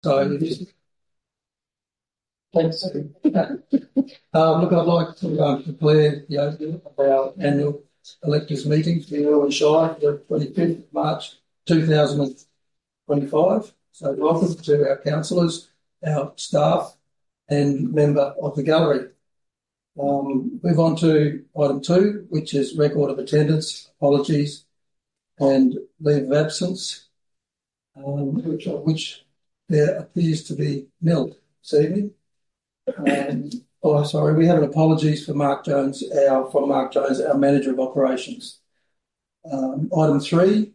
So it is. Thanks. Look, I'd like to declare the opening of our annual electors meeting for the Irwin Shire, the 25th of March 2025. So welcome to our councillors, our staff and member of the gallery. Move on to item 2, which is record of attendance, apologies and leave of absence, which there appears to be nil this evening. We have an apologies for Mark Jones, our Manager of Operations. Item 3,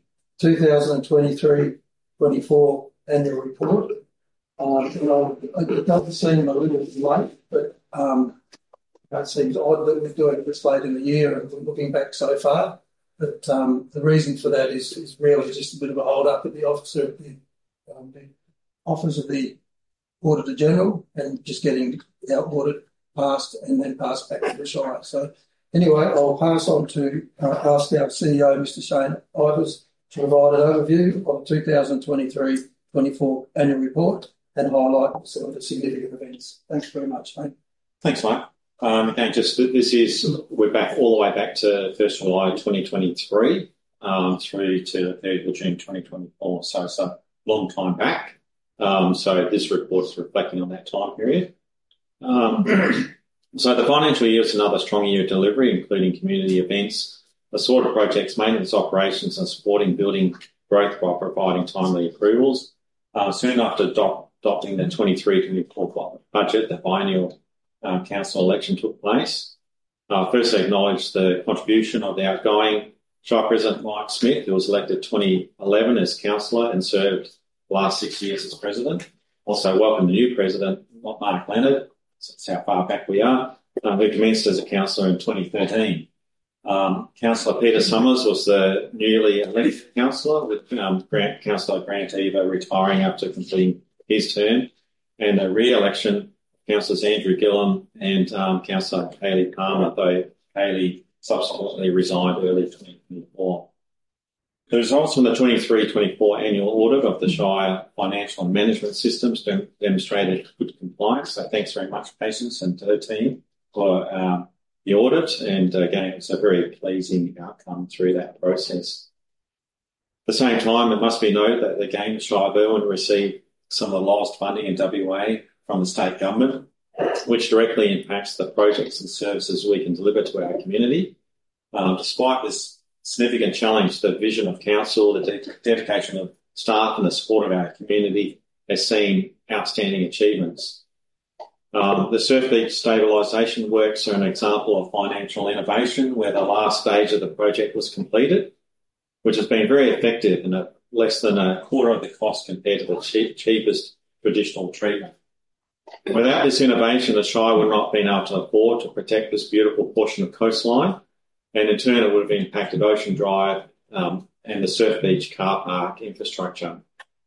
2023-24 annual report. It doesn't seem a little late, but it seems odd that we're doing it this late in the year and we're looking back so far. But the reason for that is really just a bit of a hold up at the office of the Auditor General and just getting our audit passed and then passed back to the Shire. So anyway, I'll pass on to ask our CEO, Mr. Shane Ivers, to provide an overview of the 2023-24 annual report and highlight some of the significant events. Thanks very much, mate. Thanks, Mike. We're back all the way back to 1st July 2023 through to 30th of June 2024. So it's a long time back. So this report is reflecting on that time period. So the financial year was another strong year of delivery, including community events, assorted projects, maintenance operations and supporting building growth by providing timely approvals. Soon after adopting the 23-24 budget, the biennial council election took place. Firstly, acknowledge the contribution of the outgoing Shire President Mike Smith, who was elected 2011 as councillor and served the last 6 years as president. Also welcome the new president, Mark Leonard, that's how far back we are, who commenced as a councillor in 2013. Councillor Peter Summers was the newly elected councillor, with Councillor Grant Eva retiring after completing his term, and the re-election of Councillors Andrew Gillam and Councillor Kaylee Palmer, though Kaylee subsequently resigned early 2024. The results from the 23-24 annual audit of the Shire financial and management systems demonstrated good compliance. So thanks very much, Patience and her team, for the audit. And again, it's a very pleasing outcome through that process. At the same time, it must be noted that the Shire of Irwin received some of the lowest funding in WA from the state government, which directly impacts the projects and services we can deliver to our community. Despite this significant challenge, the vision of council, the dedication of staff and the support of our community has seen outstanding achievements. The Surf Beach stabilisation works are an example of financial innovation where the last stage of the project was completed, which has been very effective and at less than a quarter of the cost compared to the cheapest traditional treatment. Without this innovation, the Shire would not have been able to afford to protect this beautiful portion of coastline, and in turn it would have impacted Ocean Drive and the Surf Beach car park infrastructure.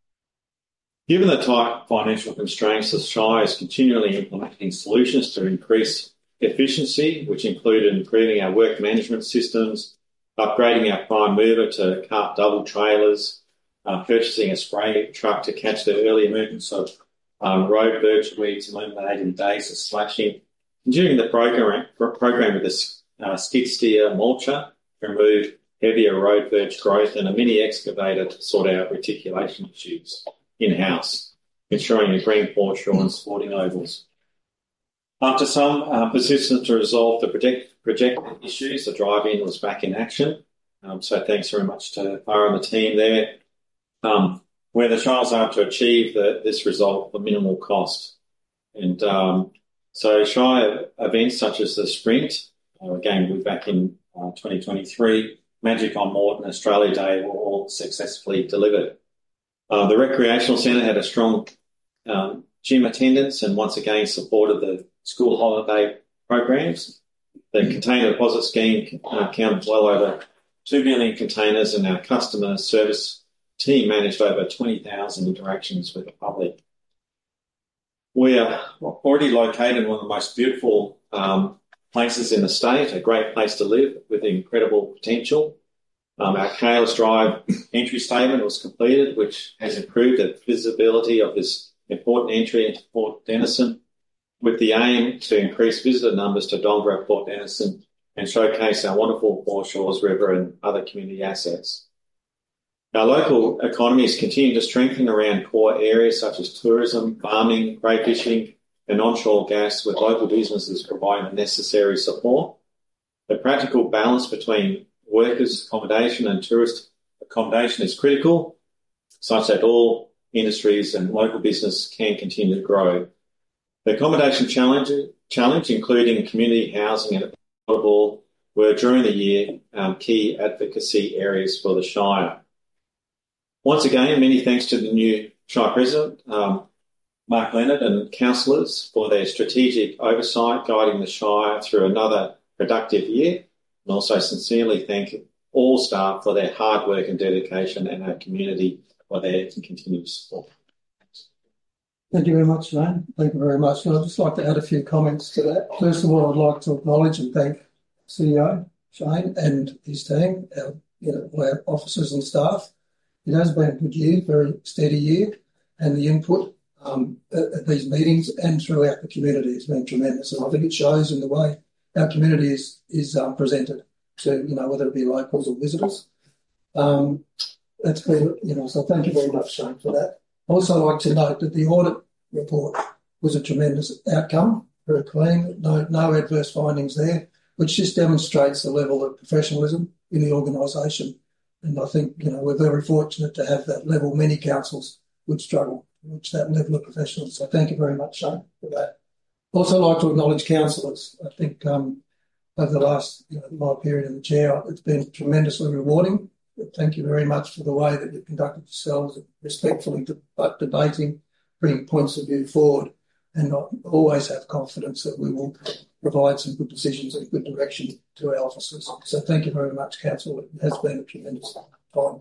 Given the tight financial constraints, the Shire is continually implementing solutions to increase efficiency, which included improving our work management systems, upgrading our prime mover to cart double trailers, purchasing a spray truck to catch the early emergence of road birch weeds, eliminating days of slashing, continuing the program with a skid steer mulcher to remove heavier road birch growth, and a mini excavator to sort out reticulation issues in-house, ensuring a green foreshore and sporting ovals. After some persistence to resolve the projected issues, the drive-in was back in action. So thanks very much to Farah and the team there, where the Shire's able to achieve this result for minimal cost. And so Shire events such as the Sprint, again, we're back in 2023, Magic on Moreton, Australia Day were all successfully delivered. The Recreational Centre had a strong gym attendance and once again supported the school holiday programs. The container deposit scheme counted well over 2 million containers, and our customer service team managed over 20,000 interactions with the public. We are already located in one of the most beautiful places in the state, a great place to live with incredible potential. Our Kayles Drive entry statement was completed, which has improved the visibility of this important entry into Port Denison, with the aim to increase visitor numbers to Dongara, Port Denison, and showcase our wonderful foreshores, river and other community assets. Our local economies continue to strengthen around core areas such as tourism, farming, crayfishing and onshore gas, with local businesses providing the necessary support. The practical balance between workers' accommodation and tourist accommodation is critical, such that all industries and local business can continue to grow. The accommodation challenge, including community housing and affordable, were during the year key advocacy areas for the Shire. Once again, many thanks to the new Shire President, Mark Leonard, and councillors for their strategic oversight guiding the Shire through another productive year, and also sincerely thank all staff for their hard work and dedication and our community for their continued support. Thank you very much, Shane. Thank you very much. And I'd just like to add a few comments to that. First of all, I'd like to acknowledge and thank CEO Shane and his team, our officers and staff. It has been a good year, very steady year, and the input at these meetings and throughout the community has been tremendous. And I think it shows in the way our community is presented to, whether it be locals or visitors. That's been, so thank you very much, Shane, for that. I'd also like to note that the audit report was a tremendous outcome, very clean, no adverse findings there, which just demonstrates the level of professionalism in the organisation. And I think, we're very fortunate to have that level. Many councils would struggle to reach that level of professionalism. So thank you very much, Shane, for that. Also like to acknowledge councillors. I think over the last, my period in the chair, it's been tremendously rewarding. Thank you very much for the way that you've conducted yourselves, respectfully debating, bringing points of view forward, and I always have confidence that we will provide some good decisions and good direction to our officers. So thank you very much, Council. It has been a tremendous time.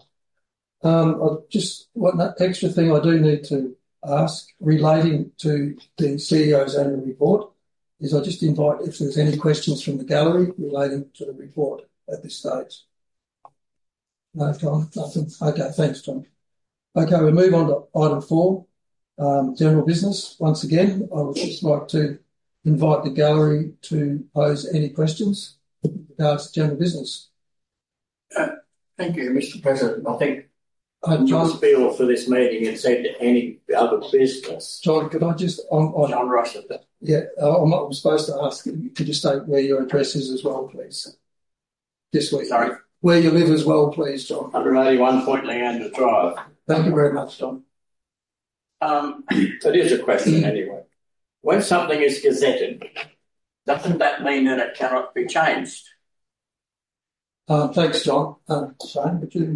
One extra thing I do need to ask relating to the CEO's annual report is I just invite if there's any questions from the gallery relating to the report at this stage. No, John, nothing. Okay, thanks, John. Okay, we move on to item 4, general business. Once again, I would just like to invite the gallery to pose any questions with regards to general business. Thank you, Mr. President. I think John, spiel for this meeting and said any other business. John, could I just... John Russell. Yeah, I'm supposed to ask, could you state where your address is as well, please? This week. Sorry? Where you live as well, please, John. 181 Point Leander Drive. Thank you very much, John. It is a question anyway. When something is gazetted, doesn't that mean that it cannot be changed? Thanks, John. Shane, would you...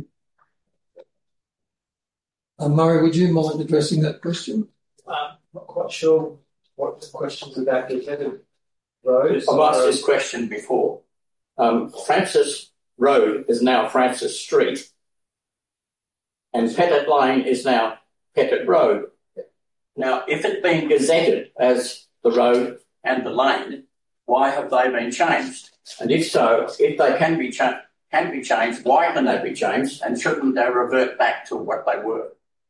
Murray, would you mind addressing that question? Not quite sure what the question's about gazetted roads. I've asked this question before. Francis Road is now Francis Street, and Pettit Lane is now Pettit Road. Now, if it's been gazetted as the road and the lane, why have they been changed? And if so, if they can be changed, why can they be changed? And shouldn't they revert back to what they were?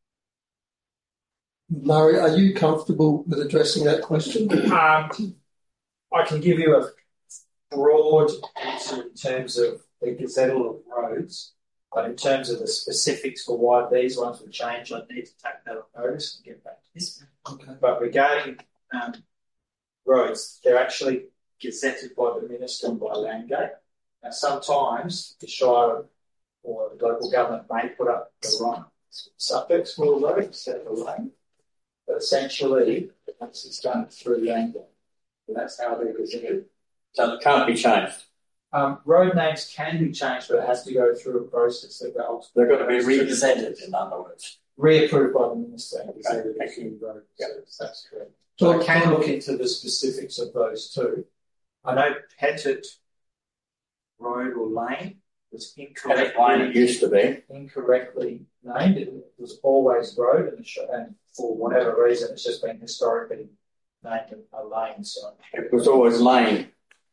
Murray, are you comfortable with addressing that question? I can give you a broad answer in terms of the gazettal of roads, but in terms of the specifics for why these ones were changed, I need to take that on notice and get back to this. Okay. But regarding roads, they're actually gazetted by the Minister and by Landgate. Now, sometimes the Shire or the local government may put up the wrong suffix for a road instead of a lane, but essentially it's done through Landgate. And that's how they're gazetted. So it can't be changed. Road names can be changed, but it has to go through a process that goes. They've got to be regazetted, in other words. Reapproved by the Minister. Okay. That's correct. So I can look into the specifics of those too. I know Pettit Road or Lane was incorrectly. Pettit Lane it used to be. Incorrectly named. It was always road, and for whatever reason, it's just been historically named a lane. So it was always lane.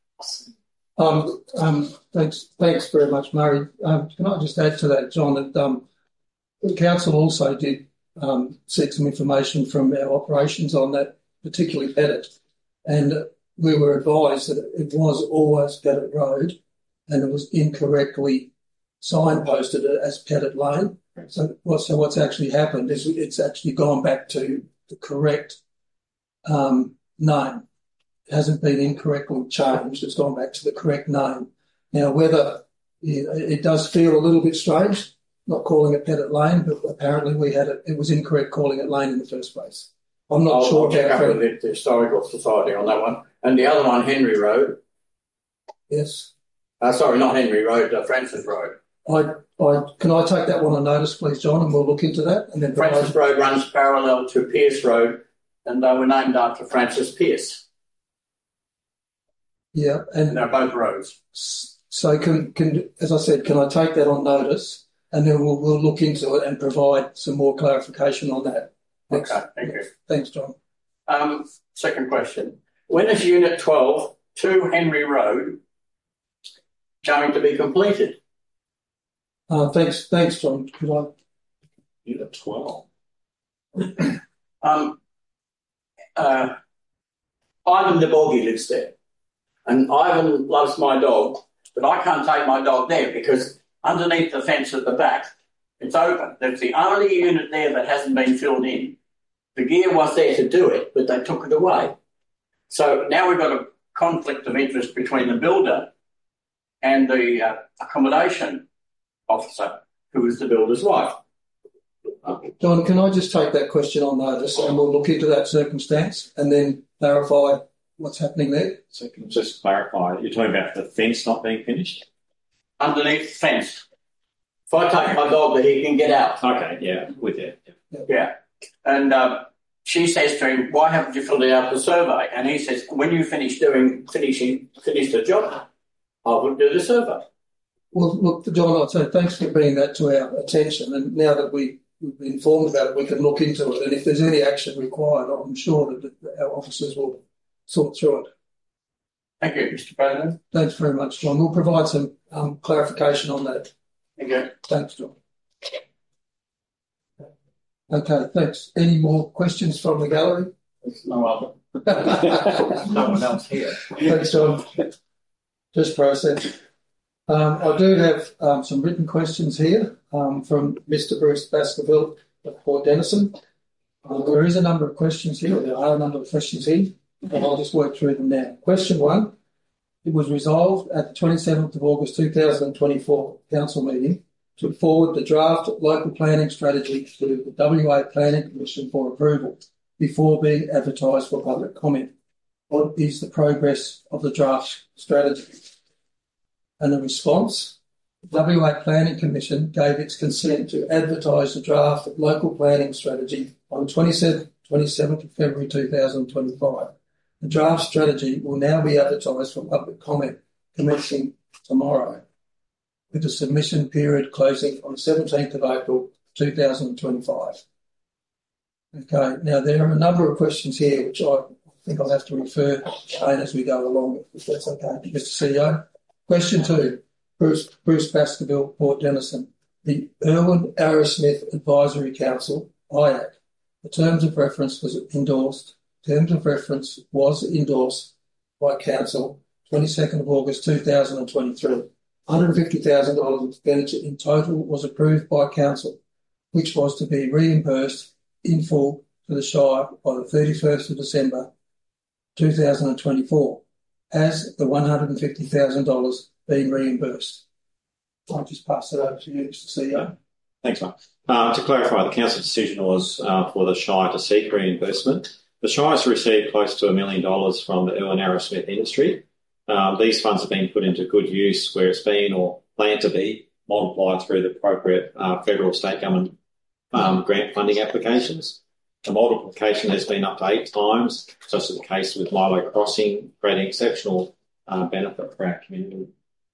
Thanks very much, Murray. Can I just add to that, John, that the council also did seek some information from our operations on that, particularly Pettit. And we were advised that it was always Pettit Road and it was incorrectly signposted as Pettit Lane. So what's actually happened is it's actually gone back to the correct name. It hasn't been incorrectly changed. It's gone back to the correct name. Now, whether it does feel a little bit strange, not calling it Pettit Lane, but apparently it was incorrect calling it Lane in the first place. I'm not sure. I'll check up with the Historical Society on that one. And the other one, Henry Road. Yes. Sorry, not Henry Road, Francis Road. Can I take that one on notice, please, John, and we'll look into that? And then Francis Road runs parallel to Pearce Road, and they were named after Francis Pearce. Yeah, and they're both roads. So can as I said, can I take that on notice, and then we'll look into it and provide some more clarification on that. Thanks. Okay, thank you. Thanks, John. Second question: when is Unit 12, 2 Henry Road, going to be completed? Thanks, John. Could I? Unit 12. Ivan the Boggy lives there. And Ivan loves my dog, but I can't take my dog there because underneath the fence at the back, it's open. That's the only unit there that hasn't been filled in. The gear was there to do it, but they took it away. So now we've got a conflict of interest between the builder and the accommodation officer, who is the builder's wife. John, can I just take that question on notice and we'll look into that circumstance and then clarify what's happening there? So can I just clarify, you're talking about the fence not being finished? Underneath the fence. If I take my dog there, he can get out. Okay, yeah, with you. Yeah. And she says to him, why haven't you filled out the survey? And he says, when you finish the job, I will do the survey. Well, look, John, I'd say thanks for bringing that to our attention. And now that we've been informed about it, we can look into it. And if there's any action required, I'm sure that our officers will sort through it. Thank you, Mr. President. Thanks very much, John. We'll provide some clarification on that. Thank you. Thanks, John. Okay, thanks. Any more questions from the gallery? There's no other. No one else here. Thanks, John. Just process. I do have some written questions here from Mr. Bruce Baskerville of Port Denison. There is a number of questions here. There are a number of questions here, and I'll just work through them now. Question 1. It was resolved at the 27th of August 2024 Council meeting to forward the draft local planning strategy to the WA Planning Commission for approval before being advertised for public comment. What is the progress of the draft strategy? And the response, the WA Planning Commission gave its consent to advertise the draft local planning strategy on 27th of February 2025. The draft strategy will now be advertised for public comment commencing tomorrow, with the submission period closing on 17th of April 2025. Okay, now there are a number of questions here which I think I'll have to refer to Shane as we go along, if that's okay, Mr. CEO. Question 2, Bruce Baskerville, Port Denison. The Irwin Arrowsmith Advisory Council, IAC. The terms of reference was endorsed by Council 22nd of August 2023. $150,000 expenditure in total was approved by Council, which was to be reimbursed in full to the Shire by the 31st of December 2024, as the $150,000 been reimbursed. I'll just pass it over to you, Mr. CEO. Thanks, Mark. To clarify, the council decision was for the Shire to seek reimbursement. The Shire has received close to $1 million from the Irwin Arrowsmith industry. These funds have been put into good use where it's been or planned to be multiplied through the appropriate federal or state government grant funding applications. The multiplication has been up to 8 times, just as the case with Milo Crossing, creating exceptional benefit for our community.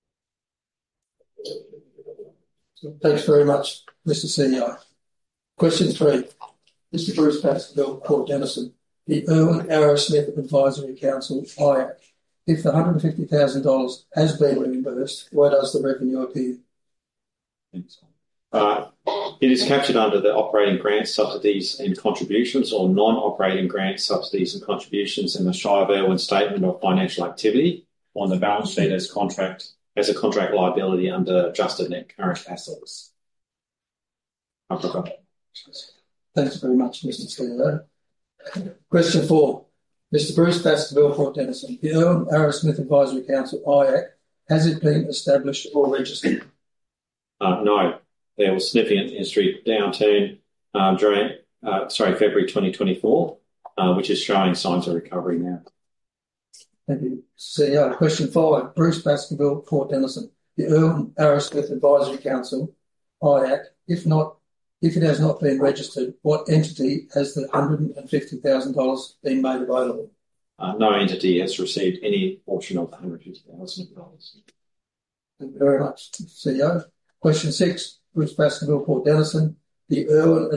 Thanks very much, Mr. CEO. Question 3. Mr. Bruce Baskerville, Port Denison. The Irwin Arrowsmith Advisory Council, IAC. If the $150,000 has been reimbursed, where does the revenue appear? It is captured under the operating grants, subsidies and contributions, or non-operating grants, subsidies and contributions in the Shire of Irwin Statement of Financial Activity on the balance sheet as a contract liability under adjusted net current assets. Thanks very much, Mr. CEO. Question 4. Mr. Bruce Baskerville, Port Denison. The Irwin Arrowsmith Advisory Council, IAC, has it been established or registered? No. There was significant industry downturn during February 2024, which is showing signs of recovery now. Thank you, CEO. Question 5. Bruce Baskerville, Port Denison. The Irwin Arrowsmith Advisory Council, IAC, if it has not been registered, what entity has the $150,000 been made available? No entity has received any portion of the $150,000. Thank you very much, CEO. Question 6. Bruce Baskerville, Port Denison. The Irwin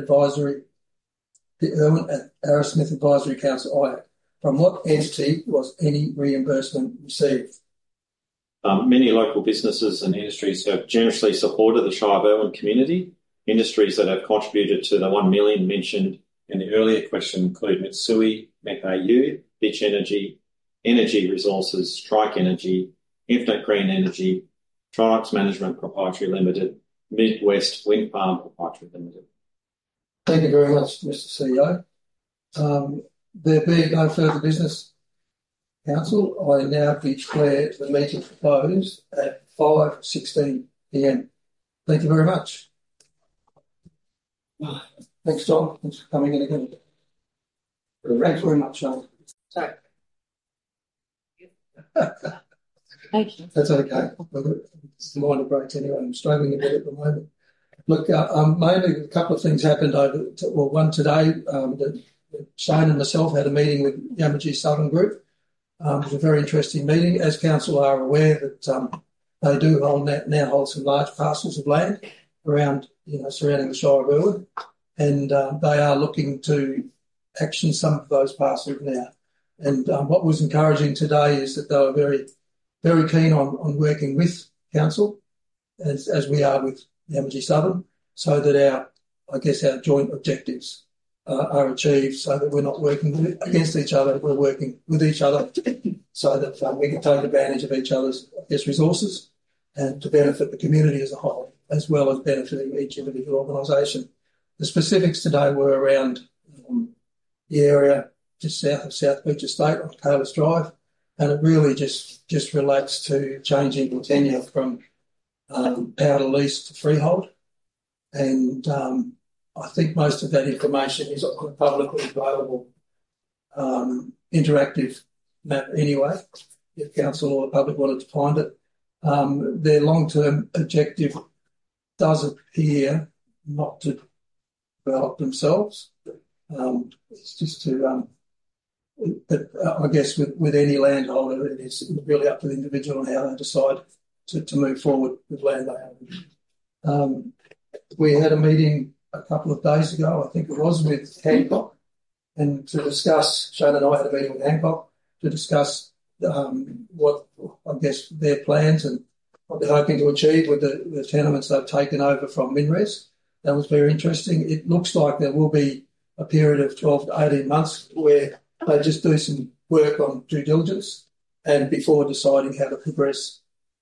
Arrowsmith Advisory Council, IAC. From what entity was any reimbursement received? Many local businesses and industries have generously supported the Shire of Irwin community. Industries that have contributed to the 1 million mentioned in the earlier question include Mitsui, MECAU, Bitch Energy, Energy Resources, Strike Energy, Infinite Green Energy, Triumphs Management Proprietary Limited, Midwest Wind Farm Proprietary Limited. Thank you very much, Mr. CEO. There being no further business, Council, I now declare the meeting closed at 5:16 p.m. Thank you very much. Thanks, John. Thanks for coming in again. Thanks very much, Sean. Sorry. Thank you. That's okay. It's a minor break anyway. I'm struggling a bit at the moment. Look, mainly a couple of things happened one today. Shane and myself had a meeting with Yamatji Southern Group. It was a very interesting meeting. As Council are aware that they do now hold some large parcels of land around, surrounding the Shire of Irwin, and they are looking to action some of those parcels now. And what was encouraging today is that they were very, very keen on working with Council, as we are with Yamatji Southern, so that our joint objectives are achieved, so that we're not working against each other, we're working with each other, so that we can take advantage of each other's resources and to benefit the community as a whole, as well as benefiting each individual organisation. The specifics today were around the area just south of South Beach Estate on Cayless Drive, and it really just relates to changing the tenure from power to lease to freehold. And I think most of that information is on a publicly available interactive map anyway, if Council or the public wanted to find it. Their long-term objective does appear not to develop themselves. It's just to, but I guess with any landholder, it is really up to the individual and how they decide to move forward with land they own. We had a meeting a couple of days ago, I think it was, with Hancock, and to discuss, Shane and I had a meeting with Hancock to discuss what, I guess, their plans and what they're hoping to achieve with the tenements they've taken over from MinRes. That was very interesting. It looks like there will be a period of 12 to 18 months where they just do some work on due diligence and before deciding how to progress,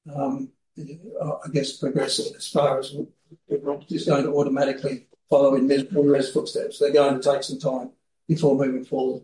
progress as far as we're not just going to automatically follow in MinRes footsteps. They're going to take some time before moving forward.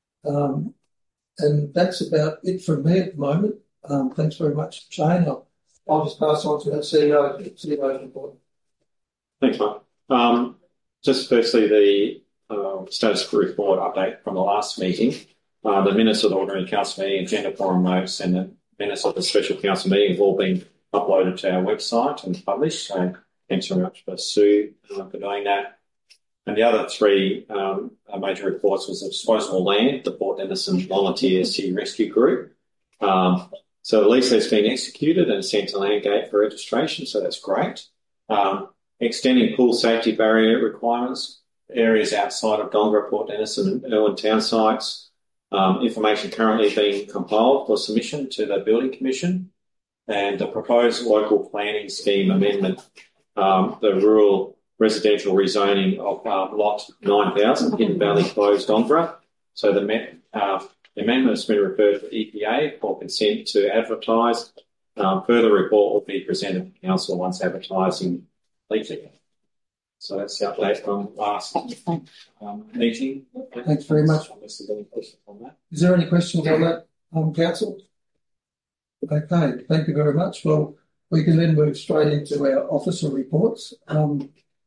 And that's about it from me at the moment. Thanks very much, Shane. I'll just pass on to our CEO report. Thanks, Mark. Just firstly, the status report update from the last meeting. The minutes of the ordinary council meeting, agenda forum notes, and the minutes of the special council meeting have all been uploaded to our website and published. So thanks very much for Sue for doing that. And the other three major reports was the disposal of land, the Port Denison Volunteer Sea Rescue Group. So the lease has been executed and sent to Landgate for registration, so that's great. Extending pool safety barrier requirements, areas outside of Dongara, Port Denison and Irwin town sites. Information currently being compiled for submission to the Building Commission, and the proposed local planning scheme amendment the rural residential rezoning of lot 9,000 in Valley Close, Dondra. So the amendment has been referred to EPA for consent to advertise. Further report will be presented to council once advertising completed. So that's the update from last meeting. Thanks very much. Unless there's any questions on that. Is there any questions on that, council? Okay, thank you very much. Well, we can then move straight into our officer reports. So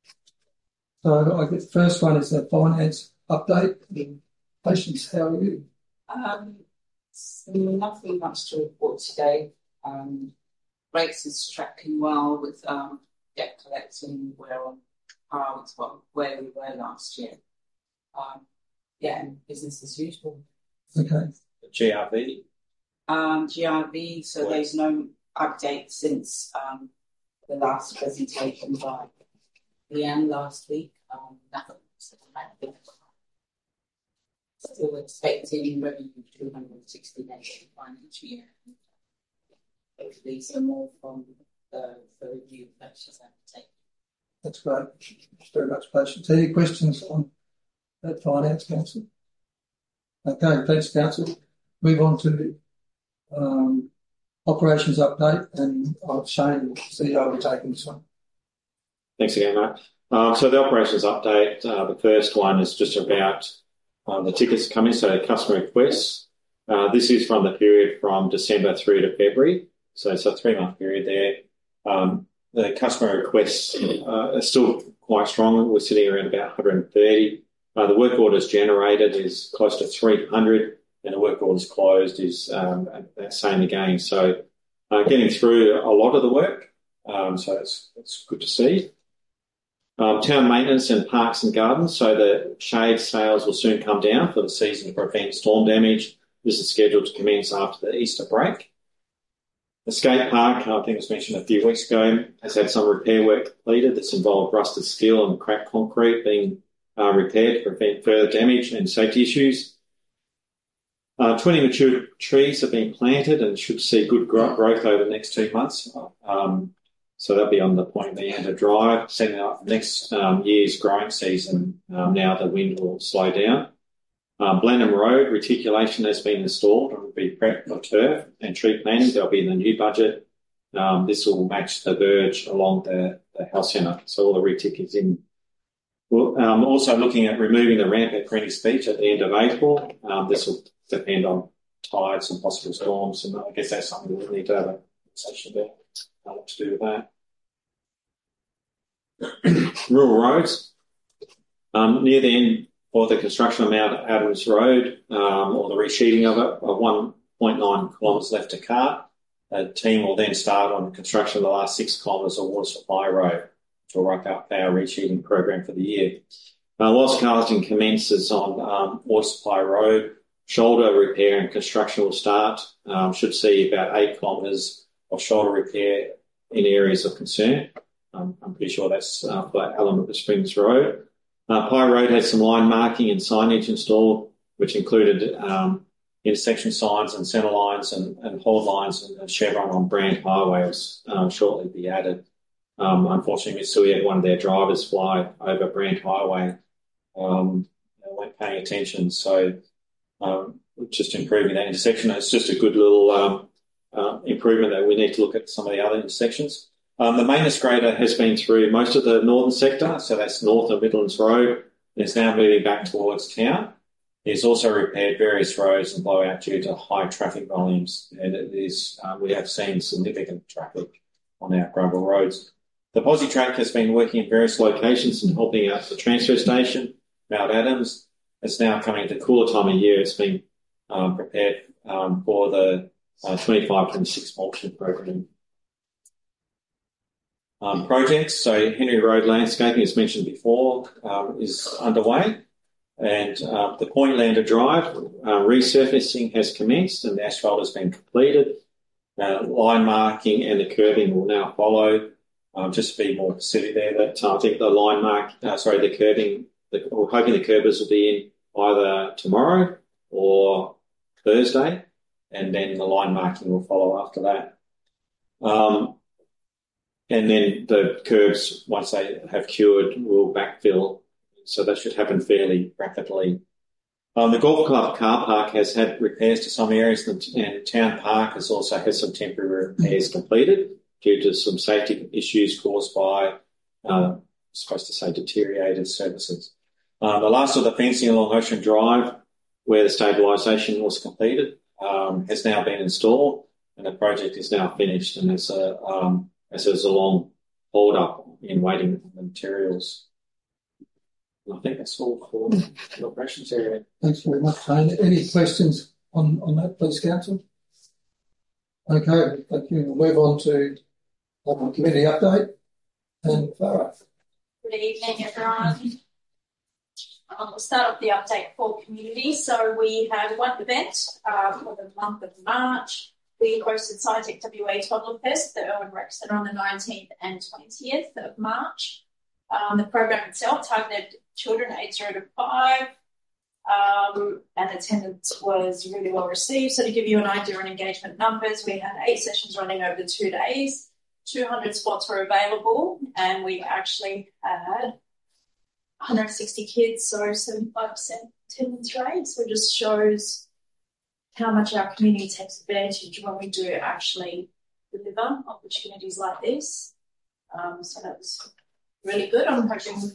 I guess the first one is a finance update. Patience, how are you? Nothing much to report today. Rates is tracking well with debt collecting. We're on par with where we were last year. And business as usual. Okay. The GRV? GRV, so there's no update since the last presentation by Leanne last week. Nothing. Still expecting revenue 260 next financial year. Hopefully some more from the review purchase undertaking. That's great. Thanks very much, Patience. Any questions on that finance, council? Okay, thanks, council. Move on to operations update, and Shane, CEO, will be taking this one. Thanks again, Mark. So the operations update, the first one is just about the tickets coming, so customer requests. This is from the period from December through to February, so it's a 3-month period there. The customer requests are still quite strong. We're sitting around about 130. The work orders generated is close to 300, and the work orders closed is that same again. So getting through a lot of the work, so it's good to see. Town maintenance and parks and gardens, so the shade sales will soon come down for the season to prevent storm damage. This is scheduled to commence after the Easter break. The skate park, I think it was mentioned a few weeks ago, has had some repair work completed that's involved rusted steel and cracked concrete being repaired to prevent further damage and safety issues. 20 mature trees have been planted and should see good growth over the next 2 months. So they'll be on the Point Leander Drive, setting up next year's growing season. Now the wind will slow down. Blenheim Road reticulation has been installed and will be prepped for turf and tree planting. They'll be in the new budget. This will match the verge along the health centre. So all the retic is in. Also looking at removing the ramp at Greenwich Beach at the end of April. This will depend on tides and possible storms, and I guess that's something we'll need to have a conversation about. What to do with that. Rural roads. Near the end for the construction of Mount Adams Road, or the resheeting of it, 1.9 kilometres left to cart. The team will then start on construction of the last 6 kilometres of water supply road, which will wrap up our resheeting program for the year. Whilst carting commences on water supply road, shoulder repair and construction will start. Should see about 8 kilometres of shoulder repair in areas of concern. I'm pretty sure that's for Element of Springs Road. Pye Road had some line marking and signage installed, which included intersection signs and centre lines and hold lines, and chevron on Brand Highway will shortly be added. Unfortunately, we still had one of their drivers fly over Brand Highway. They weren't paying attention, so just improving that intersection. It's just a good little improvement that we need to look at some of the other intersections. The maintenance grader has been through most of the northern sector, so that's north of Midlands Road. It's now moving back towards town. It's also repaired various roads and blowout due to high traffic volumes, and it is we have seen significant traffic on our gravel roads. The Posi Track has been working in various locations and helping out the transfer station, Mount Adams. It's now coming to cooler time of year. It's been prepared for the 25-26 auction program. Projects, so Henry Road landscaping, as mentioned before, is underway, and the Point Leander Drive resurfacing has commenced and the asphalt has been completed. Line marking and the curbing will now follow. Just to be more specific there, that I think the curbing, we're hoping the curbers will be in either tomorrow or Thursday, and then the line marking will follow after that. And then the curbs, once they have cured, will backfill. So that should happen fairly rapidly. The golf club car park has had repairs to some areas, and Town Park has also had some temporary repairs completed due to some safety issues caused by, supposed to say, deteriorated services. The last of the fencing along Ocean Drive, where the stabilisation was completed, has now been installed, and the project is now finished, and there's a long hold up in waiting for the materials. I think that's all for the operations area. Thanks very much, Shane. Any questions on that, please, Council? Okay, thank you. We'll move on to committee update. And Farah. Good evening, everyone. We'll start off the update for community. So we had one event for the month of March. We hosted SciTech WA Toddler Fest at the Irwin Rec Centre on the 19th and 20th of March. The program itself targeted children aged 0 to 5, and attendance was really well received. So to give you an idea on engagement numbers, we had 8 sessions running over the 2 days. 200 spots were available, and we actually had 160 kids, so 75% attendance rate. So it just shows how much our community takes advantage when we do actually deliver opportunities like this. So that was really good. I'm hoping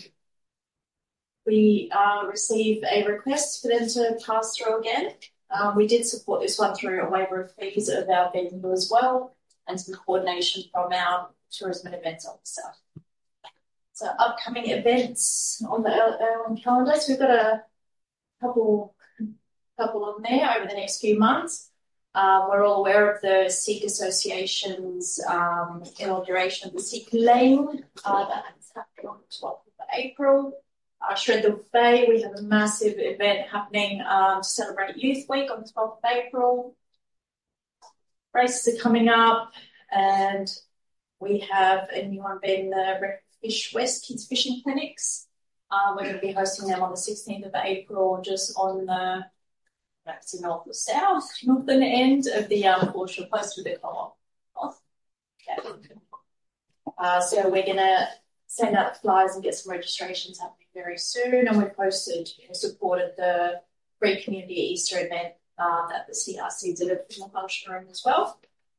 we receive a request for them to pass through again. We did support this one through a waiver of fees of our venue as well, and some coordination from our tourism and events officer. So upcoming events on the Irwin calendar. So we've got a couple on there over the next few months. We're all aware of the Sikh Association's inauguration of the Sikh Lane. That's happening on the 12th of April. Shredder Bay, we have a massive event happening to celebrate Youth Week on the 12th of April. Races are coming up, and we have a new one being the Fish West Kids Fishing Clinics. We're going to be hosting them on the 16th of April, just on the north or south, northern end of the foreshore, close to the co-op. So we're going to send out the flyers and get some registrations happening very soon. And we've supported the Free Community Easter event that the CRC did in the function room as well.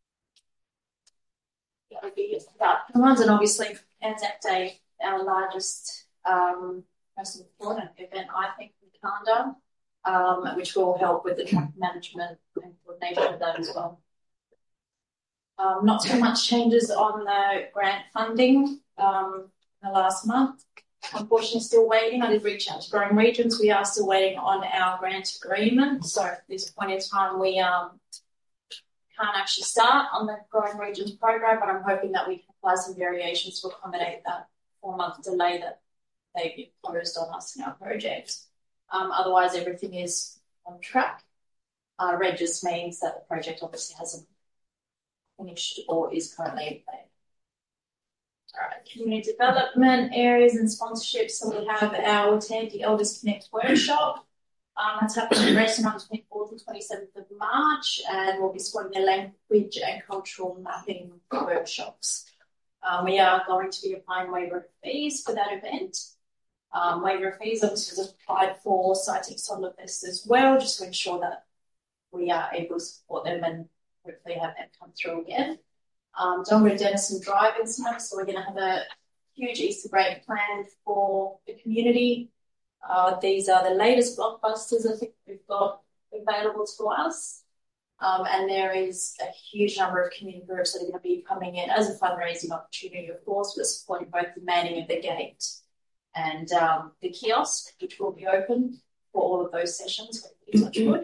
That would be about the ones. And obviously, Anzac Day, our largest, most important event, I think, in the calendar, which will help with the traffic management and coordination of that as well. Not too much changes on the grant funding in the last month. Unfortunately, still waiting. I did reach out to Growing Regions. We are still waiting on our grant agreement. So at this point in time, we can't actually start on the Growing Regions program, but I'm hoping that we can apply some variations to accommodate that 4-month delay that they've imposed on us in our project. Otherwise, everything is on track. Red just means that the project obviously hasn't finished or is currently in play. All right, community development areas and sponsorships. So we have our Tandy Elders Connect workshop. That's happening in Redson on the 24th and 27th of March, and we'll be supporting the language and cultural mapping workshops. We are going to be applying waiver of fees for that event. Waiver of fees obviously was applied for SciTech Toddler Fest as well, just to ensure that we are able to support them and hopefully have them come through again. Dongara Denison Drive in summer, so we're going to have a huge Easter break planned for the community. These are the latest blockbusters I think we've got available to us. And there is a huge number of community groups that are going to be coming in as a fundraising opportunity, of course, but supporting both the manning of the gate and the kiosk, which will be open for all of those sessions. Touch wood.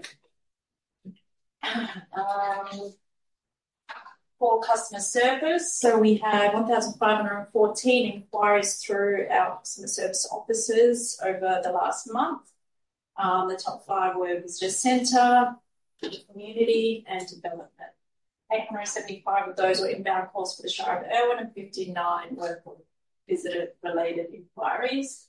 For customer service, so we had 1,514 inquiries through our customer service officers over the last month. The top 5 were visitor centre, community and development. 875 of those were inbound calls for the Shire of Irwin, and 59 were for visitor-related inquiries.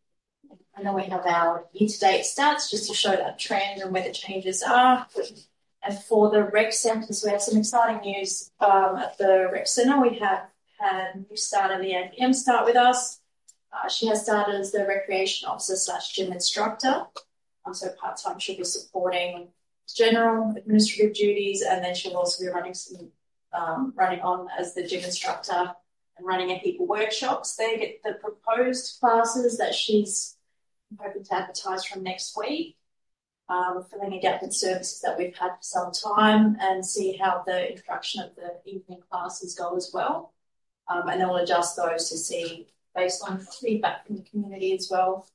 And then we have our year-to-date stats just to show that trend and where the changes are. And for the rec centres, we have some exciting news at the rec centre. We have had a new starter, Leanne M, start with us. She has started as the recreation officer / gym instructor. So part-time she'll be supporting general administrative duties, and then she'll also be running on as the gym instructor and running a heap of workshops. They get the proposed classes that she's hoping to advertise from next week. Filling a gap in services that we've had for some time, and see how the introduction of the evening classes go as well. And then we'll adjust those to see based on feedback from the community as well.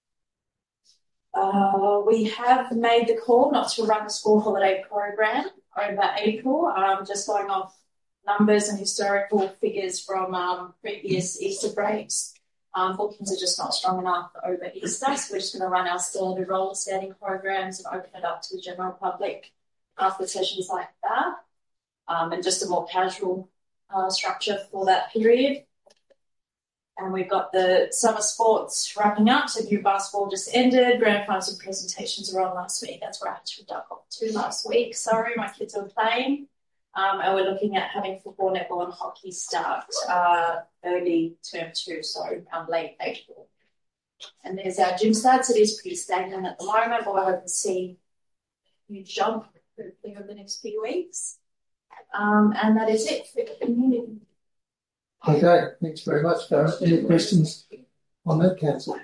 We have made the call not to run the school holiday program over April, just going off numbers and historical figures from previous Easter breaks. Bookings are just not strong enough over Easter, so we're just going to run our standard roller skating programs and open it up to the general public after sessions like that, and just a more casual structure for that period. And we've got the summer sports wrapping up, so new basketball just ended, grand finals and presentations were on last week. That's where I had to duck off to last week. Sorry, my kids were playing. And we're looking at having football, netball and hockey start early term 2, so late April. And there's our gym stats. It is pretty stagnant at the moment, but we're hoping to see a huge jump hopefully over the next few weeks. And that is it for the community. Okay, thanks very much, Darren. Any questions on that, Council?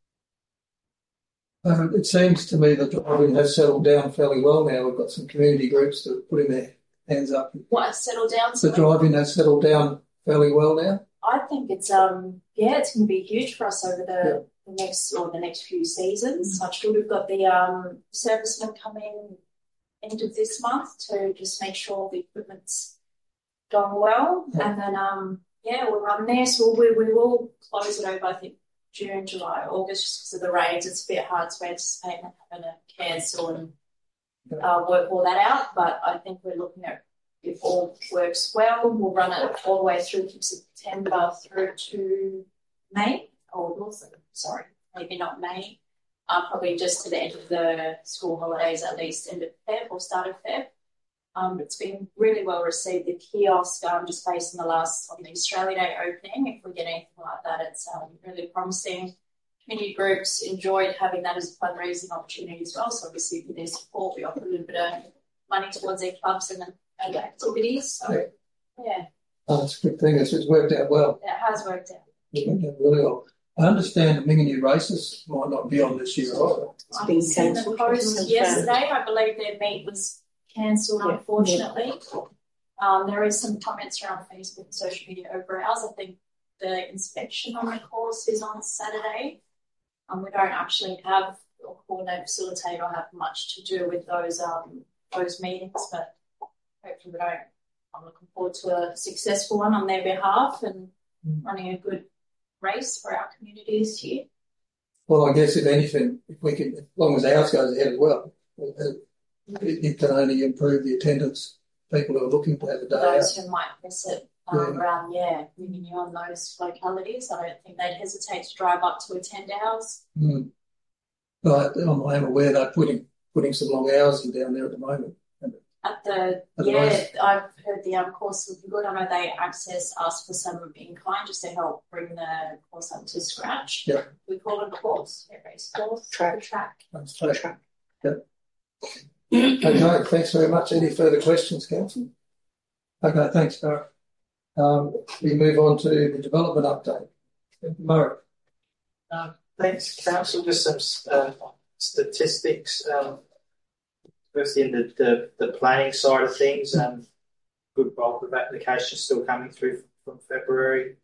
It seems to me that driving has settled down fairly well now. We've got some community groups that are putting their hands up. What has settled down? The driving has settled down fairly well now. I think it's it's going to be huge for us over the next few seasons. Touch wood, we've got the servicemen coming end of this month to just make sure the equipment's going well, and then we'll run there. So we will close it over, I think, June, July, August, just because of the rains. It's a bit hard to anticipate having to cancel and work all that out. But I think we're looking at, if all works well, we'll run it all the way through from September through to May, maybe not May, probably just to the end of the school holidays, at least end of Feb or start of Feb. It's been really well received. The kiosk, just based on the Australia Day opening, if we get anything like that, it's really promising. Community groups enjoyed having that as a fundraising opportunity as well. So obviously with their support, we offer a little bit of money towards their clubs and activities. So yeah. Oh, that's a good thing. It's worked out well. It has worked out. It worked out really well. I understand the Minginoo races might not be on this year either. I've seen the post yesterday. I believe their meet was cancelled, unfortunately. There is some comments around Facebook and social media over ours. I think the inspection on the course is on Saturday. We don't actually have or coordinate, facilitate, or have much to do with those meetings, but hopefully we don't. I'm looking forward to a successful one on their behalf and running a good race for our community this year. Well, I guess if anything, if we can, as long as ours goes ahead as well, it can only improve the attendance. People who are looking to have a day those out. Who might miss it around, living on those localities, I don't think they'd hesitate to drive up to attend ours. But I'm aware they're putting some long hours in down there at the moment. I've heard the course looking good. I know they access us for some in-kind just to help bring the course up to scratch. Yeah. We call it a course, a race course. Track. Yep. Okay, thanks very much. Any further questions, Council? Okay, thanks, Darren. We move on to the development update. Murray. Thanks, Council. Just some statistics. Firstly, in the planning side of things, good bulk of applications still coming through from February.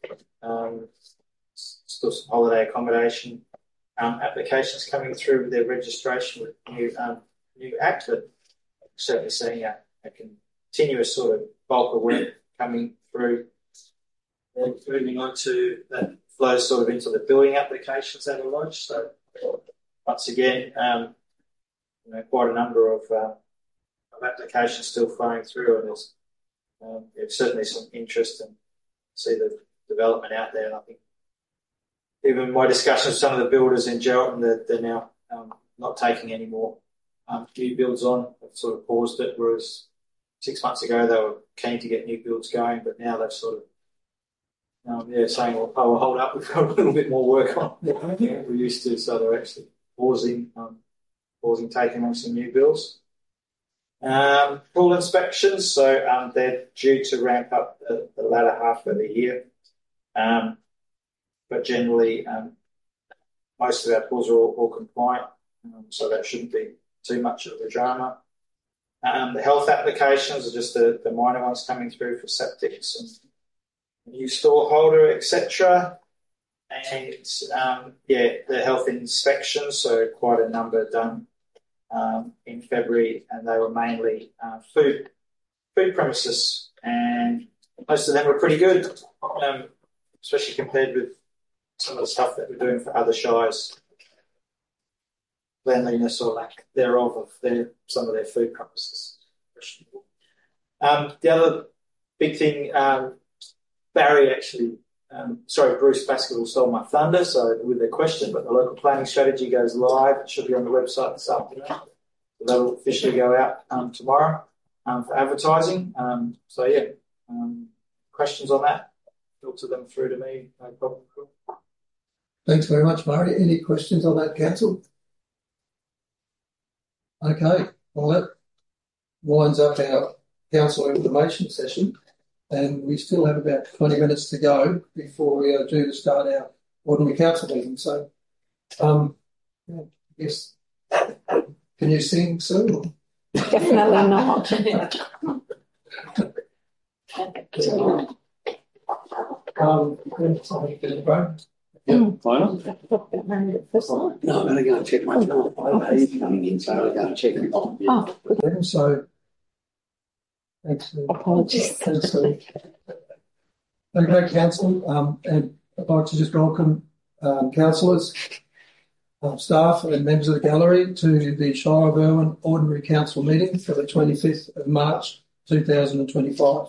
Still some holiday accommodation applications coming through with their registration with new act, but certainly seeing a continuous sort of bulk of work coming through. Then moving on to that flows sort of into the building applications that are lodged. So once again, quite a number of applications still flowing through, and there's certainly some interest and see the development out there. And I think even my discussions with some of the builders in Geraldton, they're now not taking any more new builds on. They've sort of paused it, whereas 6 months ago they were keen to get new builds going, but now they've sort of saying, well, oh, hold up, we've got a little bit more work on than we used to, so they're actually pausing taking on some new builds. Pool inspections, so they're due to ramp up the latter half of the year. But generally, most of our pools are all compliant, so that shouldn't be too much of a drama. The health applications are just the minor ones coming through for septics and new store holder, etc. And the health inspections, so quite a number done in February, and they were mainly food premises, and most of them were pretty good, especially compared with some of the stuff that we're doing for other shires. Cleanliness or lack thereof of some of their food premises. The other big thing, Bruce Baskerville stole my thunder, so with their question, but the local planning strategy goes live. It should be on the website this afternoon. So that'll officially go out tomorrow for advertising. Questions on that? Filter them through to me, no problem. Thanks very much, Murray. Any questions on that, Council? Okay, well, that winds up our council information session, and we still have about 20 minutes to go before we are due to start our ordinary council meeting. So, yes, can you sing, Sue? Definitely not. Final? No, I'm going to go and check my phone. He's coming in, so I'll go and check it. So, thanks. Apologies. Thanks, okay, Council, and I'd like to just welcome councillors, staff and members of the gallery to the Shire of Irwin Ordinary Council meeting for the 25th of March 2025.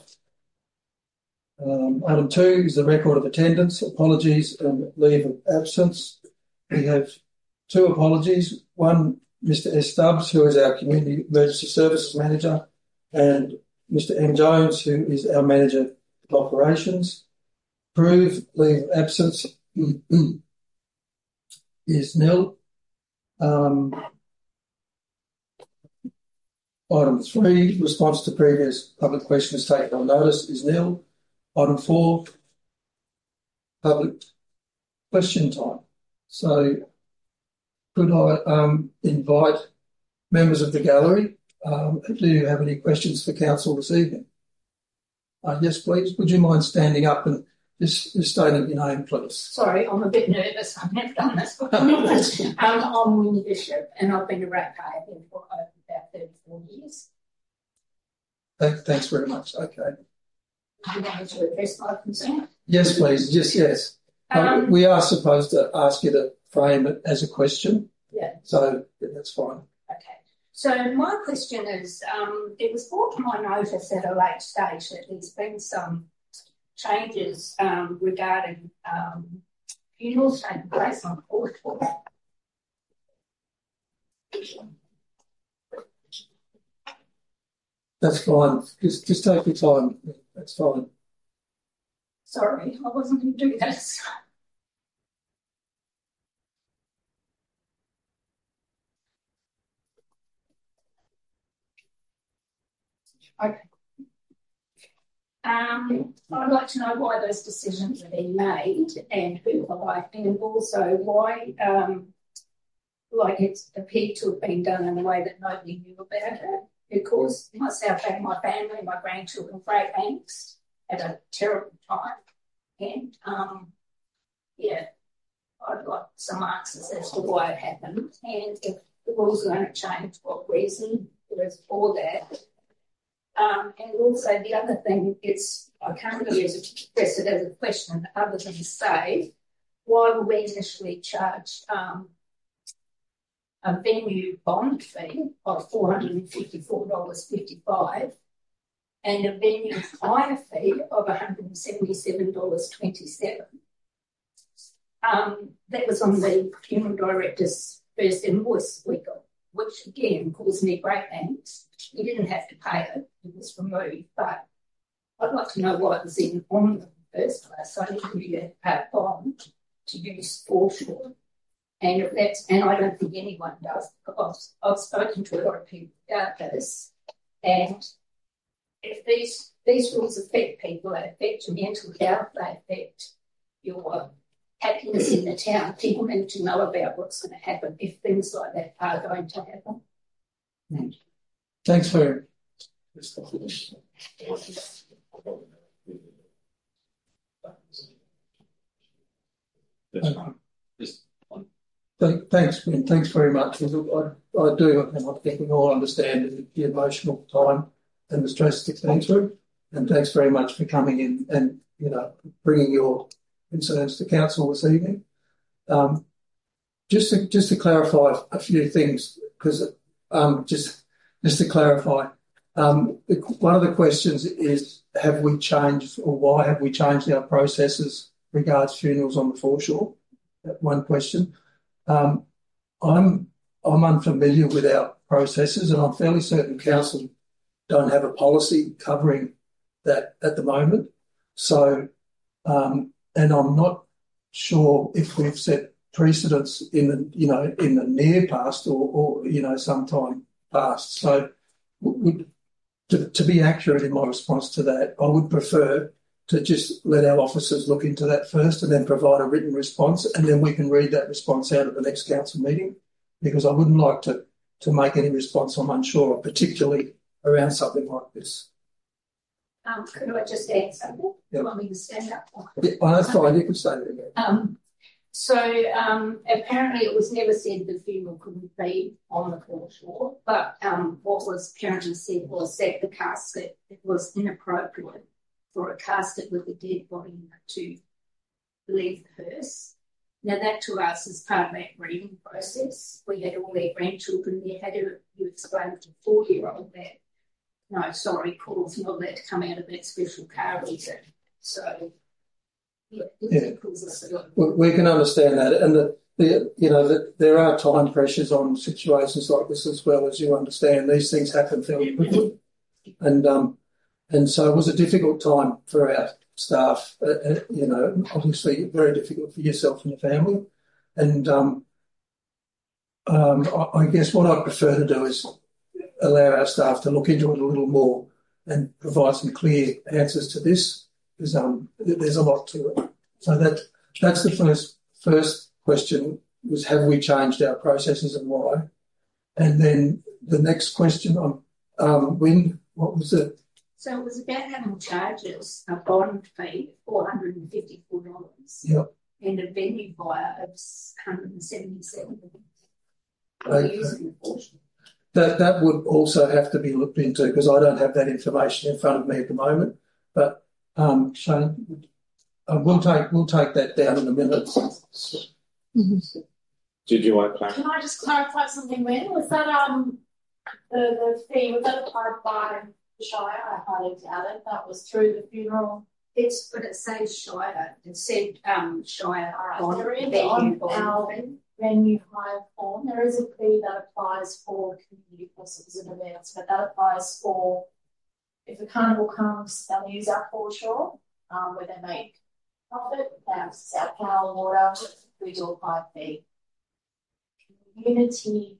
Item 2 is the record of attendance, apologies and leave of absence. We have 2 apologies. One, Mr. S. Stubbs, who is our Community Emergency Services Manager, and Mr. M. Jones, who is our Manager of Operations. Approved leave of absence is nil. Item 3, response to previous public questions taken on notice is nil. Item 4, public question time. So, could I invite members of the gallery? Do you have any questions for council this evening? Yes, please. Would you mind standing up and just stating your name, please? Sorry, I'm a bit nervous. I've never done this before. I'm Winnie Bishop, and I've been a ratepayer here for about 34 years. Thanks very much. Okay. Do you want me to address my concern? Yes, please. Yes. We are supposed to ask you to frame it as a question. Yeah. So that's fine. Okay. So my question is, it was brought to my notice at a late stage that there's been some changes regarding funerals taking place on Portable. That's fine. Just take your time. That's fine. Sorry, I wasn't going to do this. Okay. I'd like to know why those decisions are being made and who by, and also why, it appeared to have been done in a way that nobody knew about it. Because myself and my family and my grandchildren great angst at a terrible time. And, I'd like some answers as to why it happened and if the rules are going to change, what reason there is for that. And also the other thing is, I can't really express it as a question other than to say, why were we initially charged a venue bond fee of $454.55 and a venue hire fee of $177.27. That was on the funeral director's first invoice we got. which again caused me great angst. You didn't have to pay it, it was removed, but I'd like to know why it was even on in the first place. I didn't think you had to pay a bond to use foreshore. And if that's, and I don't think anyone does, because I've spoken to a lot of people about this, and if these rules affect people, they affect your mental health, they affect your happiness in the town. People need to know about what's going to happen if things like that are going to happen. Thank you. Thanks very Thanks, Ben. Thanks very much. I do, and I think we all understand the emotional time and the stress it's been through. And thanks very much for coming in and, bringing your concerns to council this evening. Just to clarify a few things, because just to clarify, one of the questions is, have we changed, or why have we changed our processes regards funerals on the foreshore? That one question. I'm unfamiliar with our processes, and I'm fairly certain council don't have a policy covering that at the moment. So, and I'm not sure if we've set precedents in the near past or sometime past. So, to be accurate in my response to that, I would prefer to just let our officers look into that first and then provide a written response, and then we can read that response out at the next council meeting, because I wouldn't like to make any response I'm unsure of, particularly around something like this. Could I just add something? Yep. You want me to stand up? Yeah, that's fine. You can say that again. Apparently it was never said the funeral couldn't be on the foreshore, but what was apparently said was that the casket, it was inappropriate for a casket with a dead body to leave the hearse. Now that to us is part of that grieving process. We had all their grandchildren there. Had you explained to a 4-year-old that, no, sorry, Paul's not allowed to come out of that special car either. So, yeah. We can understand that, and there are time pressures on situations like this as well, as you understand. These things happen fairly quickly, and so it was a difficult time for our staff. Obviously very difficult for yourself and your family, and I guess what I prefer to do is allow our staff to look into it a little more and provide some clear answers to this, because there's a lot to it. So that's the first question, was have we changed our processes and why? And then the next question on Wynne, what was it? So it was about having charges, a bond fee of $454, yep, and a venue hire of $177. Okay. That would also have to be looked into, because I don't have that information in front of me at the moment. But Shane, we'll take that down in a minute. Did you want to clarify? Can I just clarify something, Wynne? Was that the fee, was that applied by the Shire? I highly doubt it. That was through the funeral. But it says Shire. It said Shire. There is on our venue hire form, there is a fee that applies for community festivals and events, but that applies for if the carnival comes, they'll use our foreshore, where they make profit, they access our power, water, we do apply a fee. Community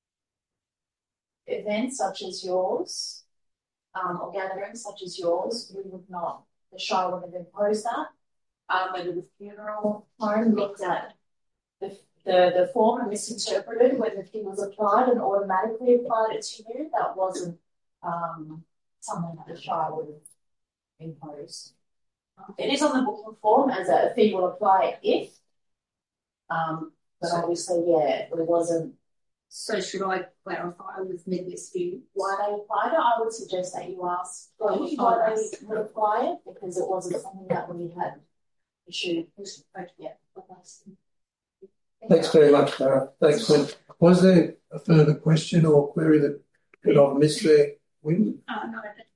events such as yours, or gatherings such as yours, we would not, the Shire would have imposed that. Whether the funeral home looked at the form and misinterpreted whether the fee was applied and automatically applied it to you, that wasn't something that the Shire would have imposed. It is on the booking form as a fee will apply if, but obviously, yeah, it wasn't. So should I clarify with Midwest View why they applied it? I would suggest that you ask why they would apply it, because it wasn't something that we had issued. Yeah. Thanks very much, Tara. Thanks, Wynne. Was there a further question or query that I've missed there, Wynne? no, I don't think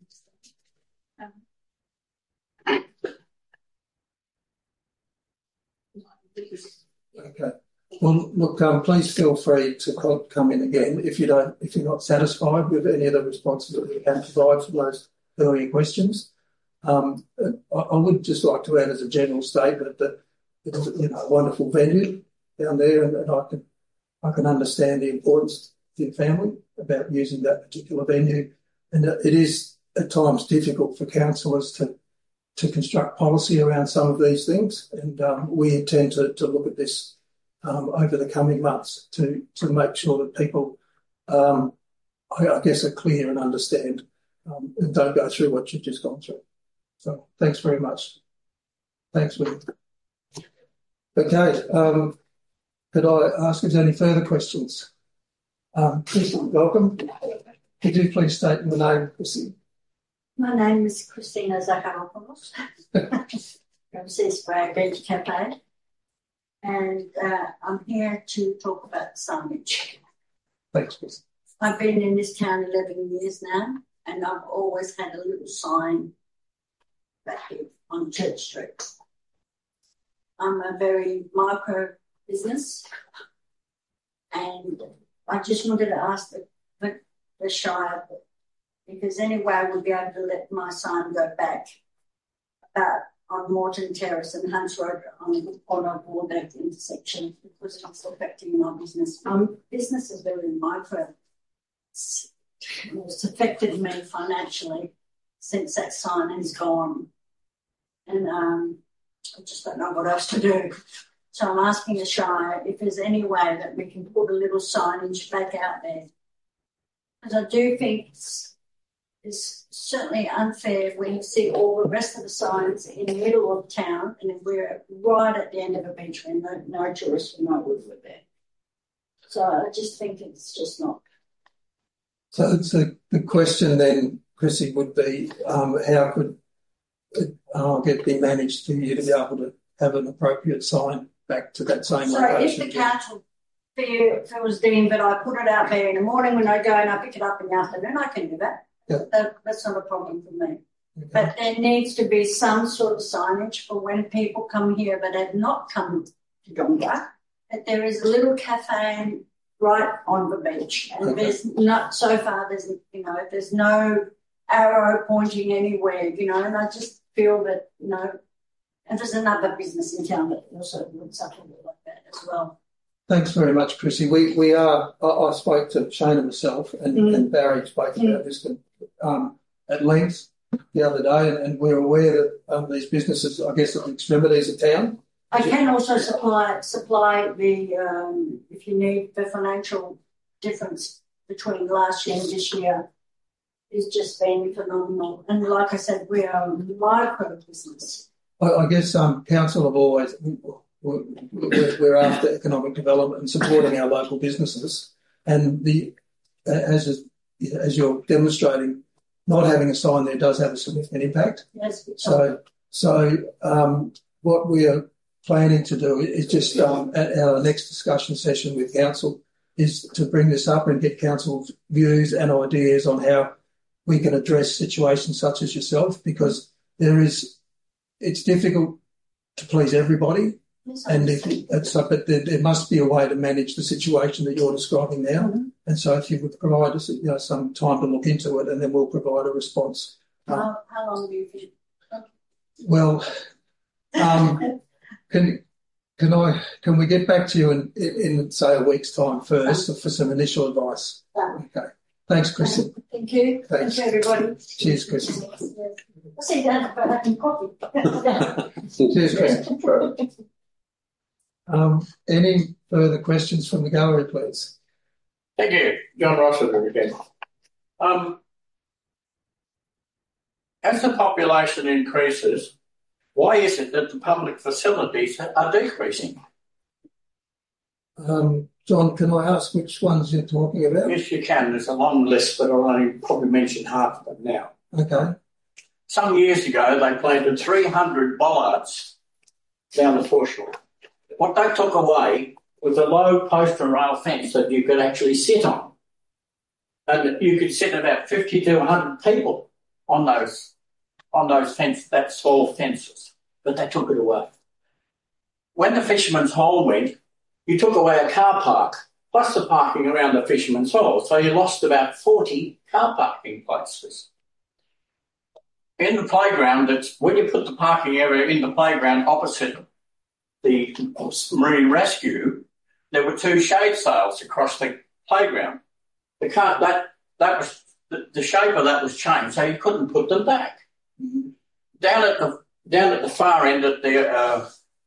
so. Okay. Well, look, please feel free to come in again if you're not satisfied with any of the responses that we can provide from those earlier questions. I would just like to add as a general statement that it's a wonderful venue down there, and I can understand the importance to your family about using that particular venue, and it is at times difficult for councillors to construct policy around some of these things, and we intend to look at this over the coming months to make sure that people, I guess, are clear and understand and don't go through what you've just gone through. So thanks very much. Thanks, William. Okay, could I ask if there's any further questions? Chris, welcome. Could you please state your name, Chrissy? My name is Christina Zakharopoulos from Seasquare Beach Cafe, and I'm here to talk about signage. Thanks, Chris. I've been in this town 11 years now, and I've always had a little sign back here on Church Street. I'm a very micro business, and I just wanted to ask the Shire if there's any way I would be able to let my sign go back on Morton Terrace and Hunts Road on a Warbeck intersection, because it's affecting my business. My business is very micro. It's affected me financially since that sign is gone, and I just don't know what else to do. So I'm asking the Shire if there's any way that we can put a little signage back out there, because I do think it's certainly unfair when you see all the rest of the signs in the middle of town, and we're right at the end of a beach where no tourists will know we're there. So I just think it's just not. So the question then, Chrissy, would be how could it be managed for you to be able to have an appropriate sign back to that same location? So if the council feels deemed that I put it out there in the morning when I go and I pick it up in the afternoon, I can do that. Yeah. That's not a problem for me. Okay. But there needs to be some sort of signage for when people come here but have not come to Donga, that there is a little cafe right on the beach, and there's not, so far there's no arrow pointing anywhere, and I just feel that, and there's another business in town that also would suffer like that as well. Thanks very much, Chrissy. I spoke to Shane and myself, and Barry spoke about this at length the other day, and we're aware that these businesses, I guess, at the extremities of town. I can also supply the if you need the financial difference between last year and this year is just been phenomenal. And like I said, we are a micro business. I guess council have always, we're after economic development and supporting our local businesses, and as you're demonstrating, not having a sign there does have a significant impact. Yes. So what we are planning to do is just at our next discussion session with council is to bring this up and get council's views and ideas on how we can address situations such as yourself, because it's difficult to please everybody. Yes, but there must be a way to manage the situation that you're describing now. Mm-hmm. And so if you would provide us some time to look into it, and then we'll provide a response. How long do you think? Well, can we get back to you in say a week's time first for some initial advice? Okay. Thanks, Chrissy. Thank you. Thanks. Thank you, everybody. Cheers, Chrissy. I'll see you down for having coffee. Cheers, Chrissy. Any further questions from the gallery, please? Thank you. John Rossiter again. As the population increases, why is it that the public facilities are decreasing? John, can I ask which ones you're talking about? Yes, you can. There's a long list, but I'll only probably mention half of them now. Okay. Some years ago, they planted 300 bollards down the foreshore. What they took away was a low post and rail fence that you could actually sit on. And you could sit about 50 to 100 people on those fences, that small fences. But they took it away. When the Fisherman's Hole went, you took away a car park, plus the parking around the Fisherman's Hall, so you lost about 40 car parking places. In the playground, when you put the parking area in the playground opposite the Marine Rescue, there were 2 shade sails across the playground. The shape of that was changed, so you couldn't put them back. Mm-hmm. Down at the far end at the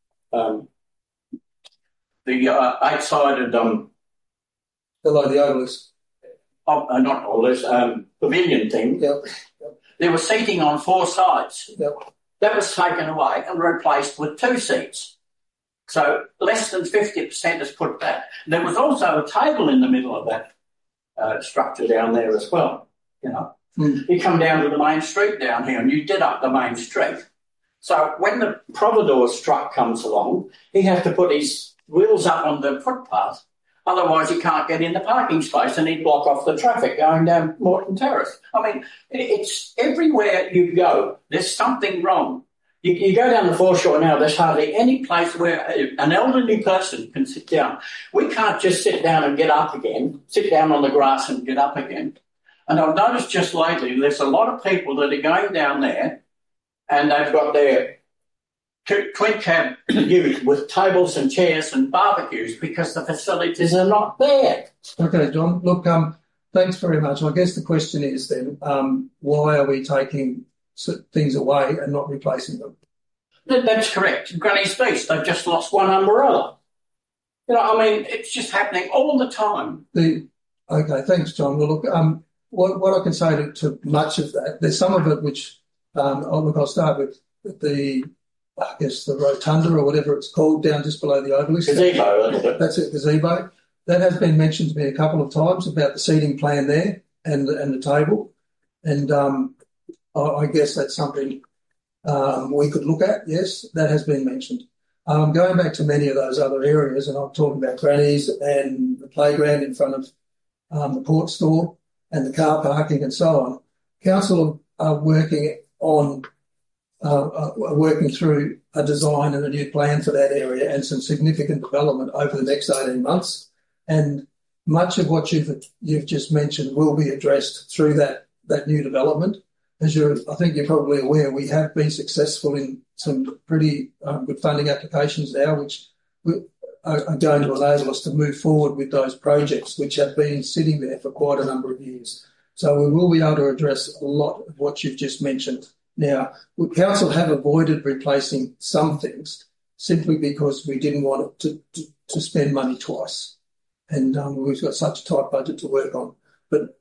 8-sided below the obelisk. Not obelisk, pavilion thing. Yep. There was seating on 4 sides. Yep. That was taken away and replaced with 2 seats. So less than 50% is put back. There was also a table in the middle of that structure down there as well. You know, You come down to the main street down here, and you did up the main street. So when the Providor's truck comes along, he has to put his wheels up on the footpath. Otherwise, he can't get in the parking space, and he'd block off the traffic going down Morton Terrace. I mean, it's everywhere you go, there's something wrong. You go down the foreshore now, there's hardly any place where an elderly person can sit down. We can't just sit down and get up again, sit down on the grass and get up again. And I've noticed just lately, there's a lot of people that are going down there and they've got their twin cab ute with tables and chairs and barbecues because the facilities are not there. Okay, John. Look, thanks very much. I guess the question is then, why are we taking things away and not replacing them? That's correct. Granny's Feast, they've just lost one umbrella. You know, I mean, it's just happening all the time. Okay, thanks, John. Well, look, what I can say to much of that, there's some of it which, I'll start with the rotunda or whatever it's called down just below the obelisk. Gazebo. That's it, gazebo. That has been mentioned to me a couple of times about the seating plan there and the table. And I guess that's something we could look at, yes, that has been mentioned. Going back to many of those other areas, and I'm talking about Granny's and the playground in front of the port store and the car parking and so on, council are working through a design and a new plan for that area and some significant development over the next 18 months. And much of what you've just mentioned will be addressed through that new development. I think you're probably aware, we have been successful in some pretty good funding applications now, which are going to enable us to move forward with those projects, which have been sitting there for quite a number of years. So we will be able to address a lot of what you've just mentioned. Now, council have avoided replacing some things simply because we didn't want it to spend money twice. And we've got such a tight budget to work on. But,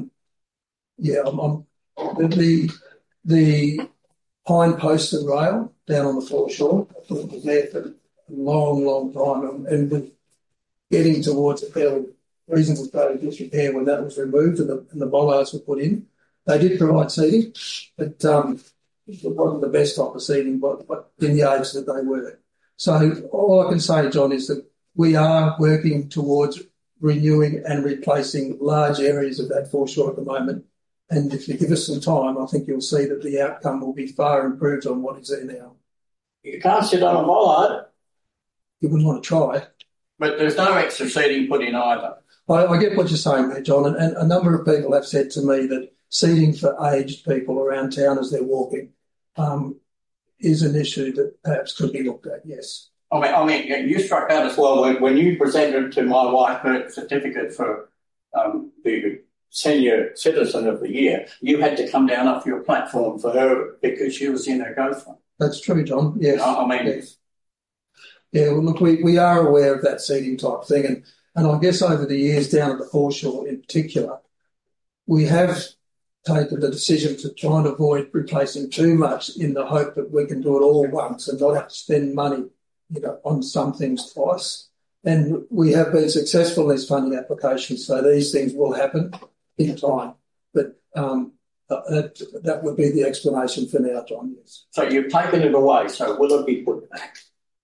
the pine post and rail down on the foreshore, I thought it was there for a long, long time, and we're getting towards a fairly reasonable state of disrepair when that was removed and the bollards were put in. They did provide seating, but it wasn't the best type of seating, but in the age that they were. So all I can say, John, is that we are working towards renewing and replacing large areas of that foreshore at the moment. And if you give us some time, I think you'll see that the outcome will be far improved on what is there now. You can't sit on a bollard. You wouldn't want to try. But there's no extra seating put in either. I get what you're saying there, John, and a number of people have said to me that seating for aged people around town as they're walking is an issue that perhaps could be looked at, yes. I mean, you struck out as well when you presented to my wife her certificate for the Senior Citizen of the Year. You had to come down off your platform for her because she was in her GoFund. That's true, John. Yes. I mean, yes. Yeah. Well, look, we are aware of that seating type thing, and I guess over the years down at the foreshore in particular, we have taken the decision to try and avoid replacing too much in the hope that we can do it all once and not have to spend money, on some things twice. And we have been successful in these funding applications, so these things will happen in time. But that would be the explanation for now, John, yes. So you've taken it away, so will it be put back?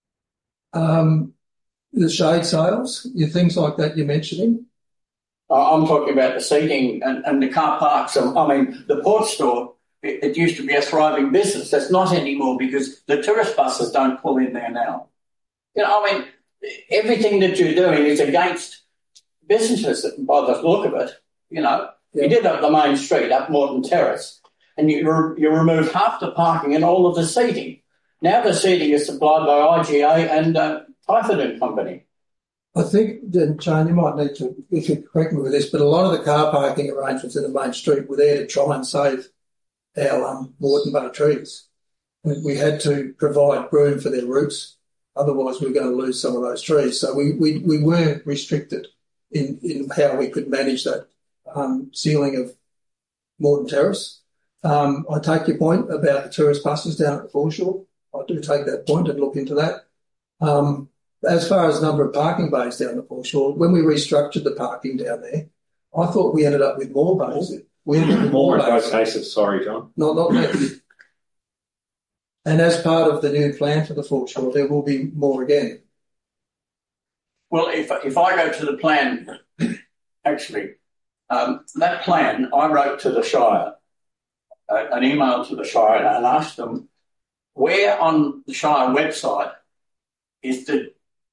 The shade sails, things like that you're mentioning? I'm talking about the seating and the car parks. I mean, the port store, it used to be a thriving business. That's not anymore because the tourist buses don't pull in there now. I mean, everything that you're doing is against businesses by the look of it. You know, you did up the main street, up Morton Terrace, and you removed half the parking and all of the seating. Now the seating is supplied by IGA and Tyford and Company. I think, Jane, you might need to, if you correct me with this, but a lot of the car parking arrangements in the main street were there to try and save our Moreton Bay trees. We had to provide room for their roots, otherwise we were going to lose some of those trees. So we were restricted in how we could manage that ceiling of Morton Terrace. I take your point about the tourist buses down at the foreshore. I do take that point and look into that. As far as number of parking bays down the foreshore, when we restructured the parking down there, I thought we ended up with more bays. We ended up with More in bays. both cases, sorry, John. Not less. And as part of the new plan for the foreshore, there will be more again. Well, if I go to the plan, actually, that plan I wrote to the Shire, an email to the Shire and asked them where on the Shire website is the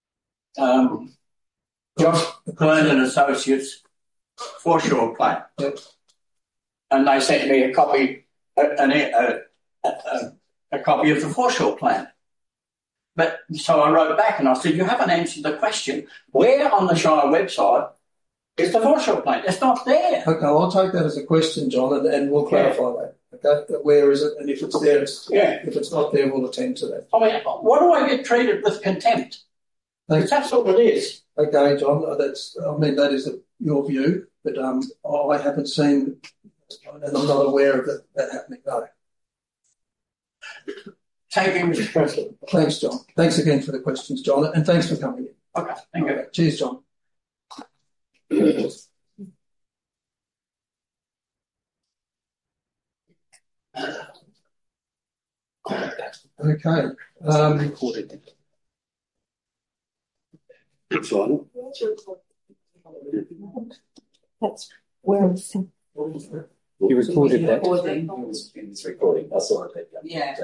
Josh Byrne and Associates foreshore plan. Yep. And they sent me a copy, a copy of the foreshore plan. But so I wrote back and I said, you haven't answered the question. Where on the Shire website is the foreshore plan? It's not there. Okay, I'll take that as a question, John, and we'll clarify that. Okay, where is it? And if it's there, if it's not there, we'll attend to that. I mean, what do I get treated with contempt? Thanks. That's all it is. Okay, John, that is your view, but I haven't seen, and I'm not aware of that happening, no. Thank you, Mr. President. Thanks, John. Thanks again for the questions, John, and thanks for coming in. Okay, thank you. Cheers, John. Okay. That's where I'm saying. You recorded that. It's recording. I saw it. Yeah.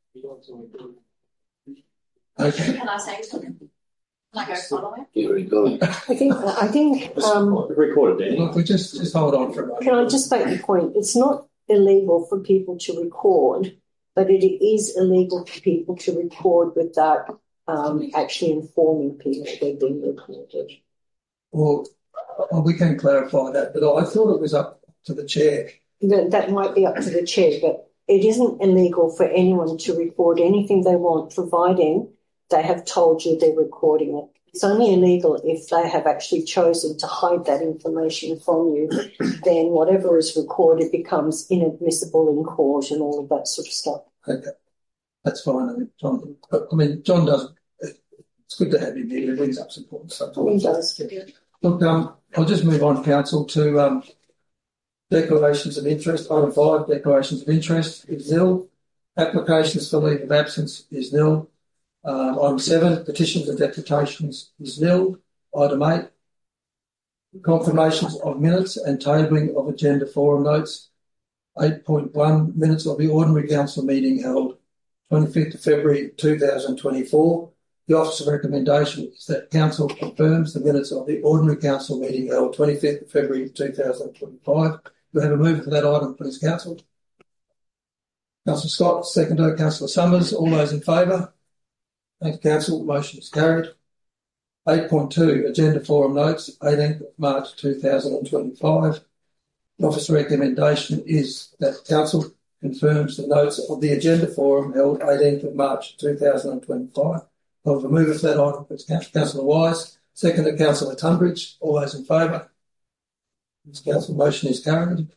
Okay. Can I say something? Can I go follow it? You recorded. I think. Recorded, Danny. Look, we just hold on for a moment. Can I just make the point? It's not illegal for people to record, but it is illegal for people to record without actually informing people they're being recorded. Well, we can clarify that, but I thought it was up to the chair. That might be up to the chair, but it isn't illegal for anyone to record anything they want, providing they have told you they're recording it. It's only illegal if they have actually chosen to hide that information from you. Then whatever is recorded becomes inadmissible in court and all of that sort of stuff. Okay, that's fine, John. I mean, John does. It's good to have him here. He brings up some important stuff. He does. Yeah. Look, I'll just move on, Council, to declarations of interest. Item 5, declarations of interest is nil. Applications for leave of absence is nil. Item 7, petitions and deputations is nil. Item 8, confirmations of minutes and tabling of agenda forum notes. 8.1, minutes of the ordinary council meeting held 25th of February 2024. The Office of Recommendation is that Council confirms the minutes of the ordinary council meeting held 25th of February 2025. Do we have a move for that item, please, Council? Councillor Scott, seconder. Councillor Summers, all those in favour? Thank you, Council. Motion is carried. 8.2, agenda forum notes, 18th of March 2025. The Office recommendation is that Council confirms the notes of the agenda forum held 18th of March 2025. I'll remove it for that item, please. Councillor Wise, seconded Councillor Tunbridge. All those in favour? This Council motion is carried.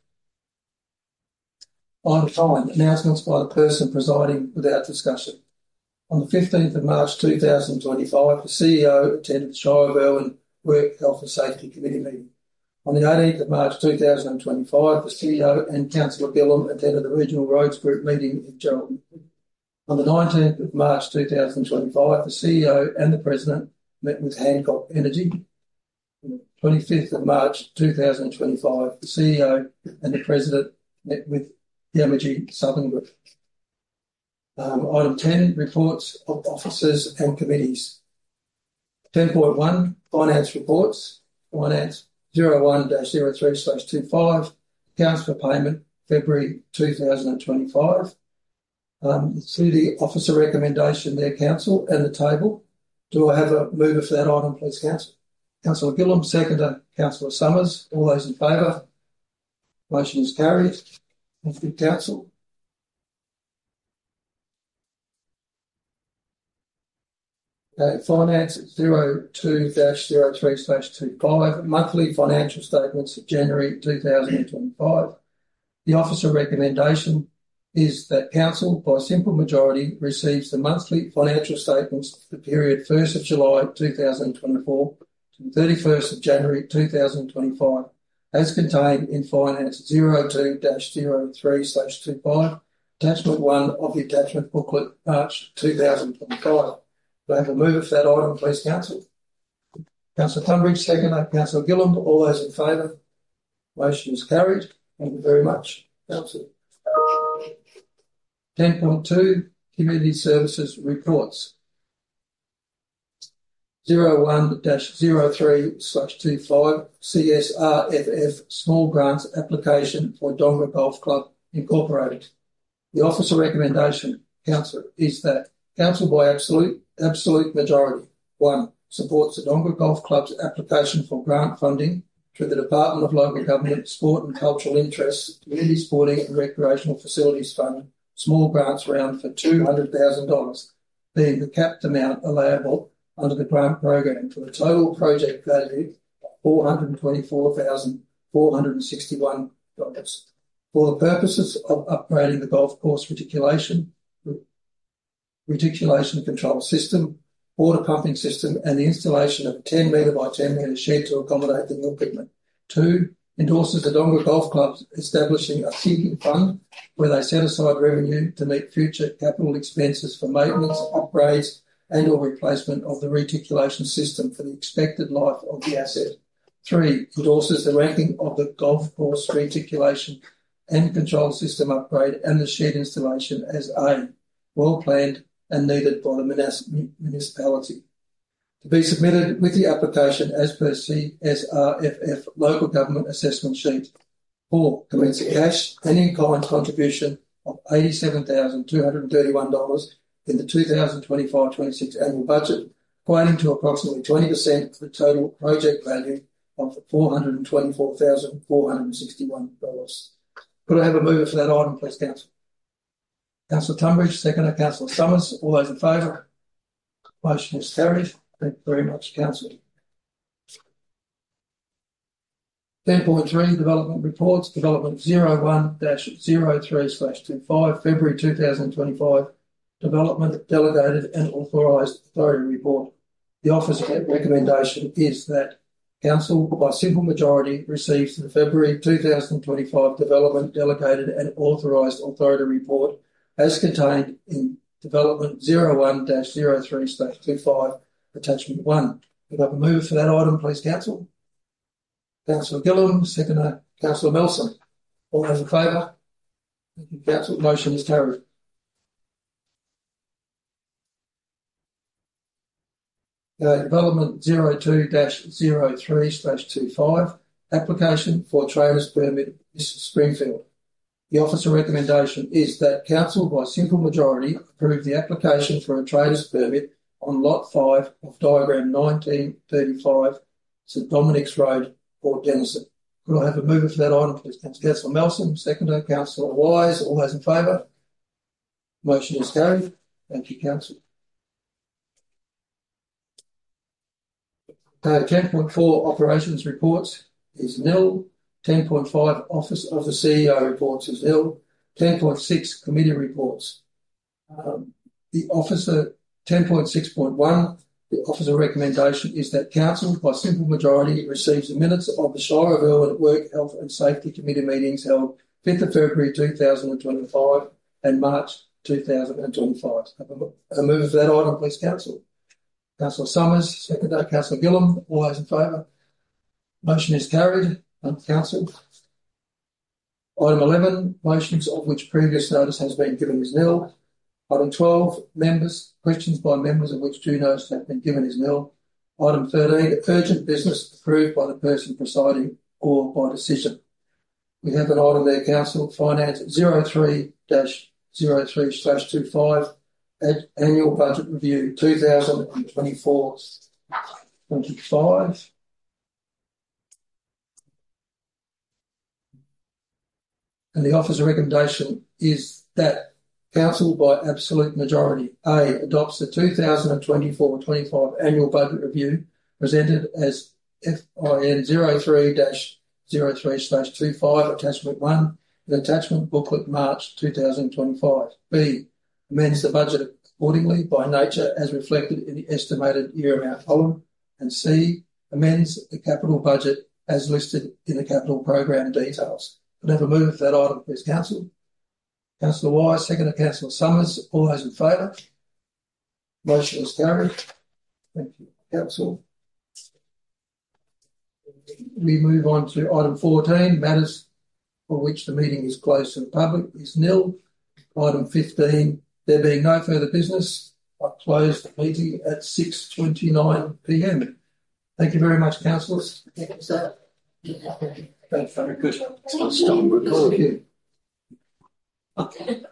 Item 9, announcements by the person presiding without discussion. On the 15th of March 2025, the CEO attended the Shire of Irwin Work, Health and Safety Committee meeting. On the 18th of March 2025, the CEO and Councillor Gillum attended the Regional Roads Group meeting in Geraldton. On the 19th of March 2025, the CEO and the President met with Hancock Energy. On the 25th of March 2025, the CEO and the President met with Yamaji Southern Group. Item 10, reports of officers and committees. 10.1, finance reports. Finance 01-03/25, accounts for payment February 2025. See the officer recommendation there, Council, and the table. Do I have a mover for that item, please, Council? Councillor Gillam, seconder, Councillor Summers. All those in favour? Motion is carried. Thank you, Council. Finance 02-03/25, monthly financial statements of January 2025. The officer recommendation is that Council, by simple majority, receives the monthly financial statements for the period 1st of July 2024 to 31st of January 2025, as contained in Finance 02-03/25, Attachment 1 of the attachment booklet, March 2025. Do I have a mover for that item, please, Council? Councillor Tunbridge, seconder, Councillor Gillam. All those in favour? Motion is carried. Thank you very much, Council. 10.2, Community Services Reports. 01-03/25, CSRFF Small Grants Application for Dongra Golf Club Incorporated. The officer recommendation, Council, is that Council, by absolute majority, 1, supports the Dongra Golf Club's application for grant funding through the Department of Local Government, Sport and Cultural Interests, Community Sporting and Recreational Facilities Fund, small grants round for $200,000, being the capped amount allowable under the grant program for a total project value of $424,461 for the purposes of upgrading the golf course reticulation control system, water pumping system, and the installation of a 10 metre by 10 metre shed to accommodate the new equipment. 2, endorses the Dongra Golf Club establishing a sinking fund where they set aside revenue to meet future capital expenses for maintenance, upgrades, and or replacement of the reticulation system for the expected life of the asset. 3, endorses the ranking of the golf course reticulation and control system upgrade and the shed installation as A, well planned and needed by the municipality, to be submitted with the application as per CSRFF Local Government Assessment Sheet. 4, commence a cash and in-kind contribution of $87,231 in the 2025-26 annual budget, equating to approximately 20% of the total project value of $424,461. Could I have a mover for that item, please, Council? Councillor Tunbridge, seconder, Councillor Summers. All those in favour? Motion is carried. Thank you very much, Council. 10.3, Development Reports. Development 01-03/25, February 2025. Development Delegated and Authorised Authority Report. The officer's recommendation is that Council, by simple majority, receives the February 2025 Development Delegated and Authorised Authority Report as contained in Development 01-03/25, Attachment 1. Could I have a mover for that item, please, Council? Councillor Gillam, seconder, Councillor Melson. All those in favour? Thank you, Council. Motion is carried. Development 02-03/25, Application for Trader's Permit, Springfield. The officer recommendation is that Council, by simple majority, approve the application for a trader's permit on Lot 5 of Diagram 1935, St Dominic's Road, Port Denison. Could I have a mover for that item, please? Councillor Melson, seconder, Councillor Wise. All those in favour? Motion is carried. Thank you, Council. 10.4, Operations Reports is nil. 10.5, Office of the CEO Reports is nil. 10.6, Committee Reports. The officer, 10.6.1, the officer recommendation is that Council, by simple majority, receives the minutes of the Shire of Irwin Work, Health and Safety Committee meetings held 5th of February 2025 and March 2025. A mover for that item, please, Council. Councillor Summers, seconder, Councillor Gillam. All those in favour? Motion is carried. Thank you, Council. Item 11, motions of which previous notice has been given is nil. Item 12, questions by members of which due notice have been given is nil. Item 13, urgent business approved by the person presiding or by decision. We have an item there, Council, Finance 03-03/25, Annual Budget Review 2024-25. And the officer's recommendation is that Council, by absolute majority, A, adopts the 2024-25 Annual Budget Review presented as FIN 03-03/25, Attachment 1, the Attachment Booklet, March 2025. B, amends the budget accordingly by nature as reflected in the estimated year amount column. And C, amends the capital budget as listed in the capital program details. Could I have a move for that item, please, Council? Councillor Wise, second to Councillor Summers. All those in favour? Motion is carried. Thank you, Council. We move on to item 14, matters for which the meeting is closed to the public is nil. Item 15, there being no further business, I close the meeting at 6:29 p.m. Thank you very much, councillors. Thanks, very good. Stop recording.